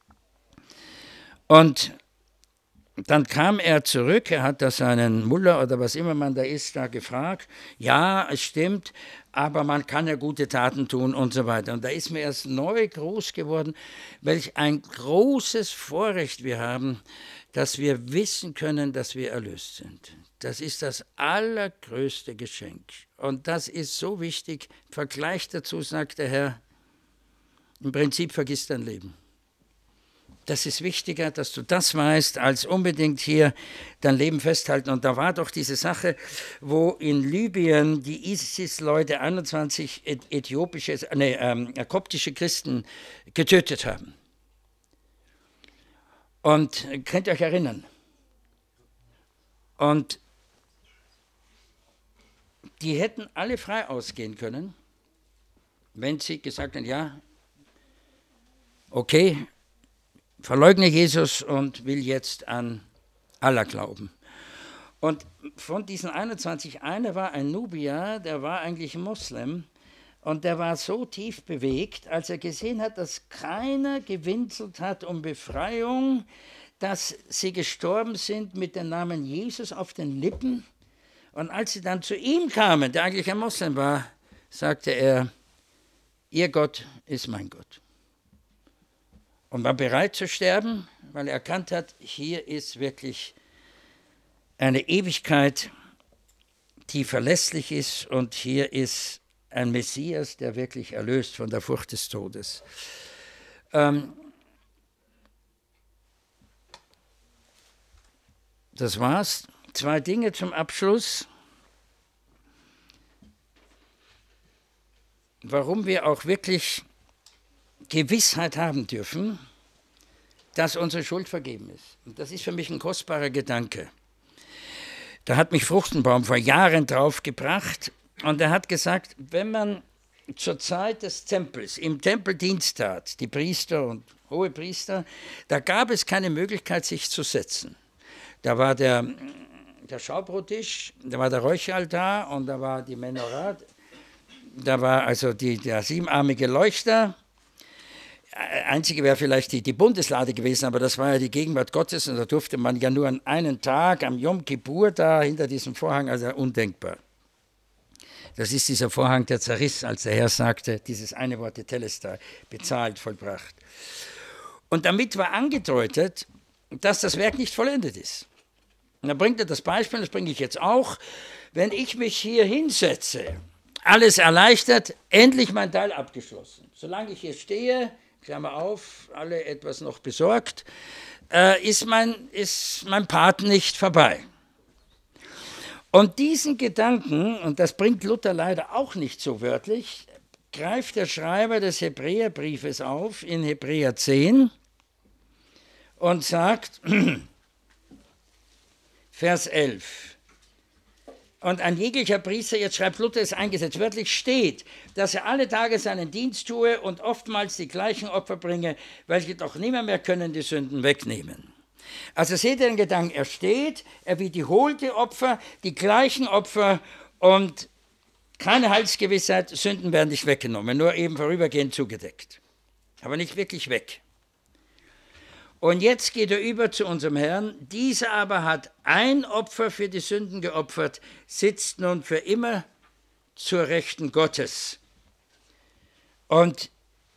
Und dann kam er zurück, er hat da seinen Mullah oder was immer man da ist, da gefragt, ja, es stimmt, aber man kann ja gute Taten tun und so weiter. Und da ist mir erst neu groß geworden, welch ein großes Vorrecht wir haben, dass wir wissen können, dass wir erlöst sind. Das ist das allergrößte Geschenk. Und das ist so wichtig. Im Vergleich dazu sagt der Herr, im Prinzip vergisst dein Leben. Das ist wichtiger, dass du das weißt, als unbedingt hier dein Leben festhalten. Und da war doch diese Sache, wo in Libyen die ISIS-Leute 21 koptische Christen getötet haben. Und könnt ihr euch erinnern? Und die hätten alle frei ausgehen können, wenn sie gesagt hätten, ja, okay, verleugne Jesus und will jetzt an Allah glauben. Und von diesen 21, einer war ein Nubier, der war eigentlich ein Moslem und der war so tief bewegt, als er gesehen hat, dass keiner gewinselt hat um Befreiung, dass sie gestorben sind mit dem Namen Jesus auf den Lippen. Und als sie dann zu ihm kamen, der eigentlich ein Moslem war, sagte er, ihr Gott ist mein Gott. Und war bereit zu sterben, weil er erkannt hat, hier ist wirklich eine Ewigkeit, die verlässlich ist und hier ist ein Messias, der wirklich erlöst von der Furcht des Todes. Das war's. 2 Dinge zum Abschluss. Warum wir auch wirklich Gewissheit haben dürfen, dass unsere Schuld vergeben ist. Und das ist für mich ein kostbarer Gedanke. Da hat mich Fruchtenbaum vor Jahren drauf gebracht und er hat gesagt, wenn man zur Zeit des Tempels im Tempel Dienst tat, die Priester und Hohepriester, da gab es keine Möglichkeit, sich zu setzen. Da war der Schaubrottisch, da war der Räucheraltar und da war die Menorah, da war also der 7-armige Leuchter. Einzige wäre vielleicht die Bundeslade gewesen, aber das war ja die Gegenwart Gottes und da durfte man ja nur an einen Tag, am Yom Kippur, da hinter diesem Vorhang, also undenkbar. Das ist dieser Vorhang, der zerriss, als der Herr sagte, dieses eine Wort, Tetelestai, bezahlt, vollbracht. Und damit war angedeutet, dass das Werk nicht vollendet ist. Und da bringt er das Beispiel, das bringe ich jetzt auch, wenn ich mich hier hinsetze, alles erleichtert, endlich mein Teil abgeschlossen. Solange ich hier stehe, Klammer auf, alle etwas noch besorgt, ist mein Part nicht vorbei. Und diesen Gedanken, und das bringt Luther leider auch nicht so wörtlich, greift der Schreiber des Hebräerbriefes auf in Hebräer 10 und sagt, Vers 11, und ein jeglicher Priester, jetzt schreibt Luther es eingesetzt, wörtlich steht, dass er alle Tage seinen Dienst tue und oftmals die gleichen Opfer bringe, welche doch nimmer mehr können die Sünden wegnehmen. Also seht ihr den Gedanken, er steht, er wiederholt die Opfer, die gleichen Opfer und keine Heilsgewissheit, Sünden werden nicht weggenommen, nur eben vorübergehend zugedeckt, aber nicht wirklich weg. Und jetzt geht er über zu unserem Herrn. Dieser aber hat ein Opfer für die Sünden geopfert, sitzt nun für immer zur Rechten Gottes. Und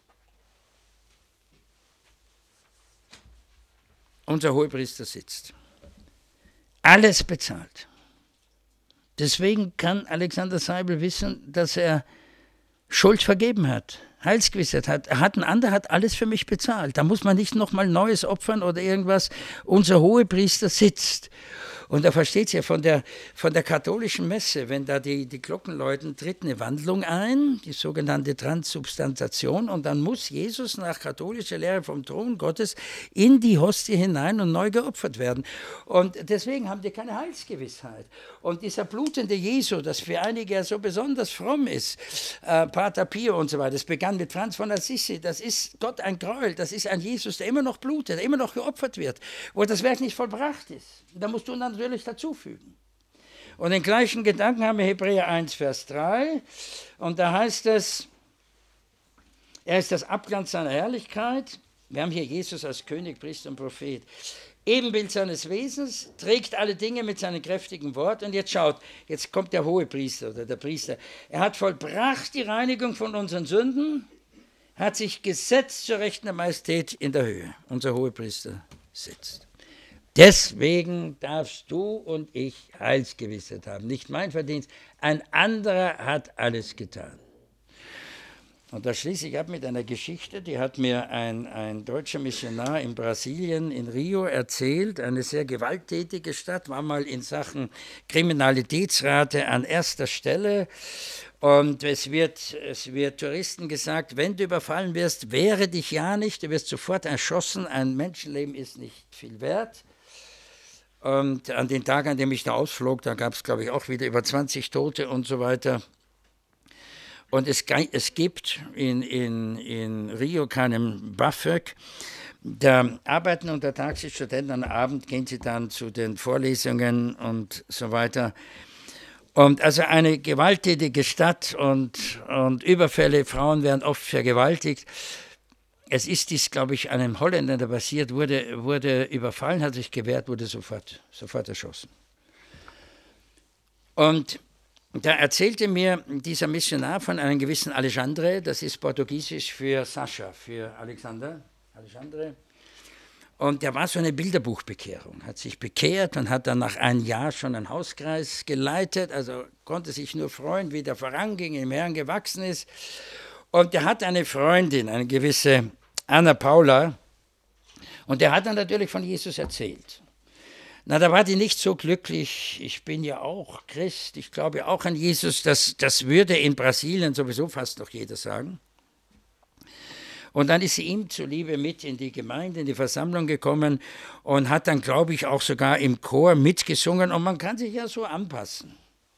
unser Hohepriester sitzt. Alles bezahlt. Deswegen kann Alexander Seibel wissen, dass er Schuld vergeben hat. Heilsgewissheit hat. Ein anderer hat alles für mich bezahlt. Da muss man nicht nochmal Neues opfern oder irgendwas. Unser Hohepriester sitzt. Und da versteht ihr von der katholischen Messe, wenn da die Glocken läuten, tritt eine Wandlung ein, die sogenannte Transsubstantiation, und dann muss Jesus nach katholischer Lehre vom Thron Gottes in die Hostie hinein und neu geopfert werden. Und deswegen haben die keine Heilsgewissheit. Und dieser blutende Jesu, das für einige ja so besonders fromm ist, Pater Pio und so weiter, das begann mit Franz von Assisi, das ist Gott ein Gräuel, das ist ein Jesus, der immer noch blutet, der immer noch geopfert wird, wo das Werk nicht vollbracht ist. Da musst du natürlich dazufügen. Und den gleichen Gedanken haben wir Hebräer 1, Vers 3. Und da heißt es, er ist das Abglanz seiner Herrlichkeit. Wir haben hier Jesus als König, Priester und Prophet. Ebenbild seines Wesens, trägt alle Dinge mit seinem kräftigen Wort. Und jetzt schaut, jetzt kommt der Hohepriester oder der Priester. Er hat vollbracht die Reinigung von unseren Sünden, hat sich gesetzt zur Rechten der Majestät in der Höhe. Unser Hohepriester sitzt. Deswegen darfst du und ich Heilsgewissheit haben. Nicht mein Verdienst, ein anderer hat alles getan. Und da schließe ich ab mit einer Geschichte, die hat mir ein deutscher Missionar in Brasilien, in Rio, erzählt. Eine sehr gewalttätige Stadt, war mal in Sachen Kriminalitätsrate an erster Stelle. Und es wird Touristen gesagt, wenn du überfallen wirst, wehre dich ja nicht, du wirst sofort erschossen, ein Menschenleben ist nicht viel wert. Und an den Tag, an dem ich da ausflog, da gab es, glaube ich, auch wieder über 20 Tote und so weiter. Und es gibt in Rio keinen BAföG. Da arbeiten untertags die Studenten, am Abend gehen sie dann zu den Vorlesungen und so weiter. Und also eine gewalttätige Stadt und Überfälle, Frauen werden oft vergewaltigt. Es ist dies, glaube ich, einem Holländer da passiert, wurde überfallen, hat sich gewehrt, wurde sofort erschossen. Und da erzählte mir dieser Missionar von einem gewissen Alexandre, das ist Portugiesisch für Sascha, für Alexander, Alexandre. Und der war so eine Bilderbuchbekehrung, hat sich bekehrt und hat dann nach einem Jahr schon einen Hauskreis geleitet, also konnte sich nur freuen, wie der voranging, im Herrn gewachsen ist. Und der hat eine Freundin, eine gewisse Anna Paula, und der hat dann natürlich von Jesus erzählt. Na, da war die nicht so glücklich. Ich bin ja auch Christ, ich glaube auch an Jesus. Das würde in Brasilien sowieso fast noch jeder sagen. Und dann ist sie ihm zuliebe mit in die Gemeinde, in die Versammlung gekommen und hat dann, glaube ich, auch sogar im Chor mitgesungen. Und man kann sich ja so anpassen,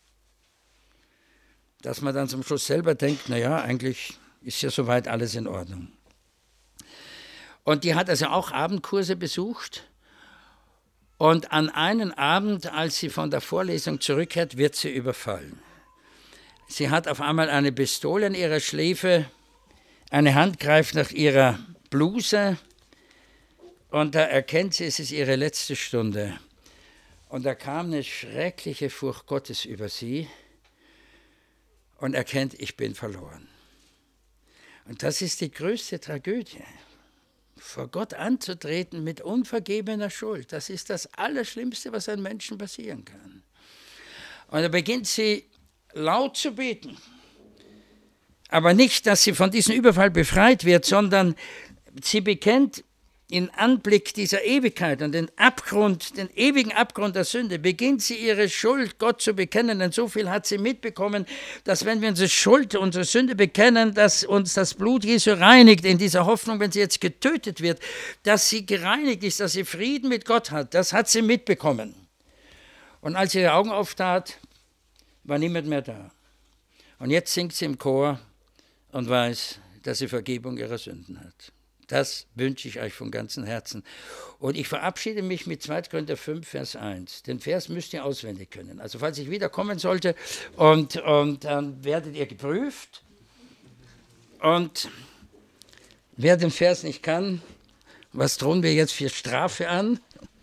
dass man dann zum Schluss selber denkt, naja, eigentlich ist ja soweit alles in Ordnung. Und die hat also auch Abendkurse besucht. Und an einem Abend, als sie von der Vorlesung zurückkehrt, wird sie überfallen. Sie hat auf einmal eine Pistole in ihrer Schläfe, eine Hand greift nach ihrer Bluse und da erkennt sie, es ist ihre letzte Stunde. Und da kam eine schreckliche Furcht Gottes über sie und erkennt, ich bin verloren. Und das ist die größte Tragödie. Vor Gott anzutreten mit unvergebener Schuld, das ist das Allerschlimmste, was einem Menschen passieren kann. Und da beginnt sie laut zu beten. Aber nicht, dass sie von diesem Überfall befreit wird, sondern sie bekennt in Anblick dieser Ewigkeit und den ewigen Abgrund der Sünde, beginnt sie ihre Schuld Gott zu bekennen. Denn so viel hat sie mitbekommen, dass wenn wir unsere Schuld, unsere Sünde bekennen, dass uns das Blut Jesu reinigt, in dieser Hoffnung, wenn sie jetzt getötet wird, dass sie gereinigt ist, dass sie Frieden mit Gott hat. Das hat sie mitbekommen. Und als sie ihre Augen auftat, war niemand mehr da. Und jetzt singt sie im Chor und weiß, dass sie Vergebung ihrer Sünden hat. Das wünsche ich euch von ganzem Herzen. Und ich verabschiede mich mit 2. Korinther 5, Vers 1. Den Vers müsst ihr auswendig können. Also falls ich wiederkommen sollte und dann werdet ihr geprüft. Und wer den Vers nicht kann, was drohen wir jetzt für Strafe an?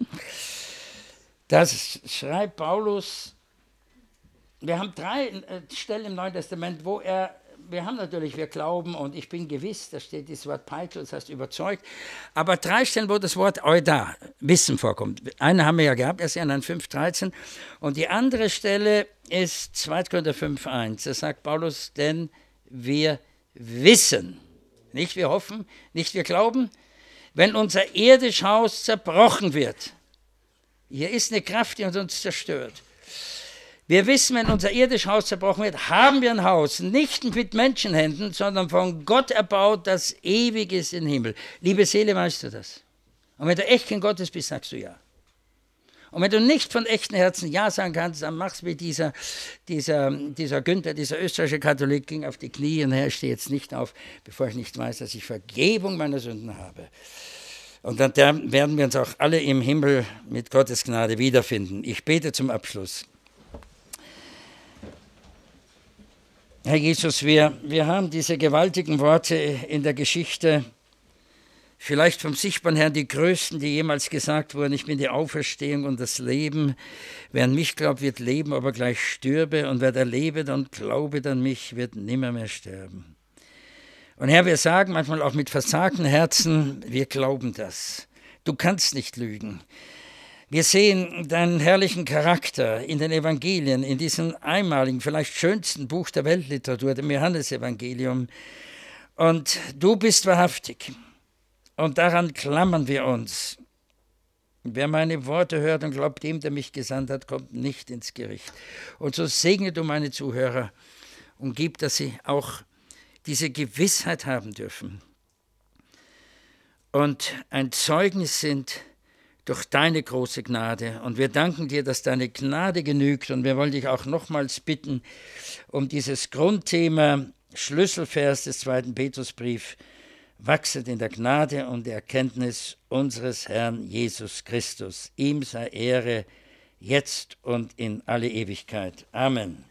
Das schreibt Paulus. Wir haben 3 Stellen im Neuen Testament, wo wir glauben und ich bin gewiss, da steht das Wort Peitel, das heißt überzeugt, aber 3 Stellen, wo das Wort Euda, Wissen vorkommt. Eine haben wir ja gehabt, erst in 5,13 und die andere Stelle ist 2. Korinther 5,1. Da sagt Paulus, denn wir wissen, nicht wir hoffen, nicht wir glauben, wenn unser irdisches Haus zerbrochen wird. Hier ist eine Kraft, die uns zerstört. Wir wissen, wenn unser irdisches Haus zerbrochen wird, haben wir ein Haus, nicht mit Menschenhänden, sondern von Gott erbaut, das ewig ist im Himmel. Liebe Seele, weißt du das? Und wenn du echt kein Gottes bist, sagst du ja. Und wenn du nicht von echtem Herzen ja sagen kannst, dann machst du wie dieser Günther, dieser österreichische Katholik, ging auf die Knie und Herr, ich stehe jetzt nicht auf, bevor ich nicht weiß, dass ich Vergebung meiner Sünden habe. Und dann werden wir uns auch alle im Himmel mit Gottes Gnade wiederfinden. Ich bete zum Abschluss. Herr Jesus, wir haben diese gewaltigen Worte in der Geschichte, vielleicht vom sichtbaren Herrn die größten, die jemals gesagt wurden. Ich bin die Auferstehung und das Leben. Wer an mich glaubt, wird leben, aber gleich stürbe. Und wer da lebet und glaubet an mich, wird nimmermehr sterben. Und Herr, wir sagen manchmal auch mit versagten Herzen, wir glauben das. Du kannst nicht lügen. Wir sehen deinen herrlichen Charakter in den Evangelien, in diesem einmaligen, vielleicht schönsten Buch der Weltliteratur, dem Johannesevangelium. Und du bist wahrhaftig. Und daran klammern wir uns. Wer meine Worte hört und glaubt dem, der mich gesandt hat, kommt nicht ins Gericht. Und so segne du meine Zuhörer und gib, dass sie auch diese Gewissheit haben dürfen und ein Zeugnis sind durch deine große Gnade. Und wir danken dir, dass deine Gnade genügt. Und wir wollen dich auch nochmals bitten um dieses Grundthema, Schlüsselvers des 2. Petrusbrief: Wachset in der Gnade und der Erkenntnis unseres Herrn Jesus Christus. Ihm sei Ehre, jetzt und in alle Ewigkeit. Amen.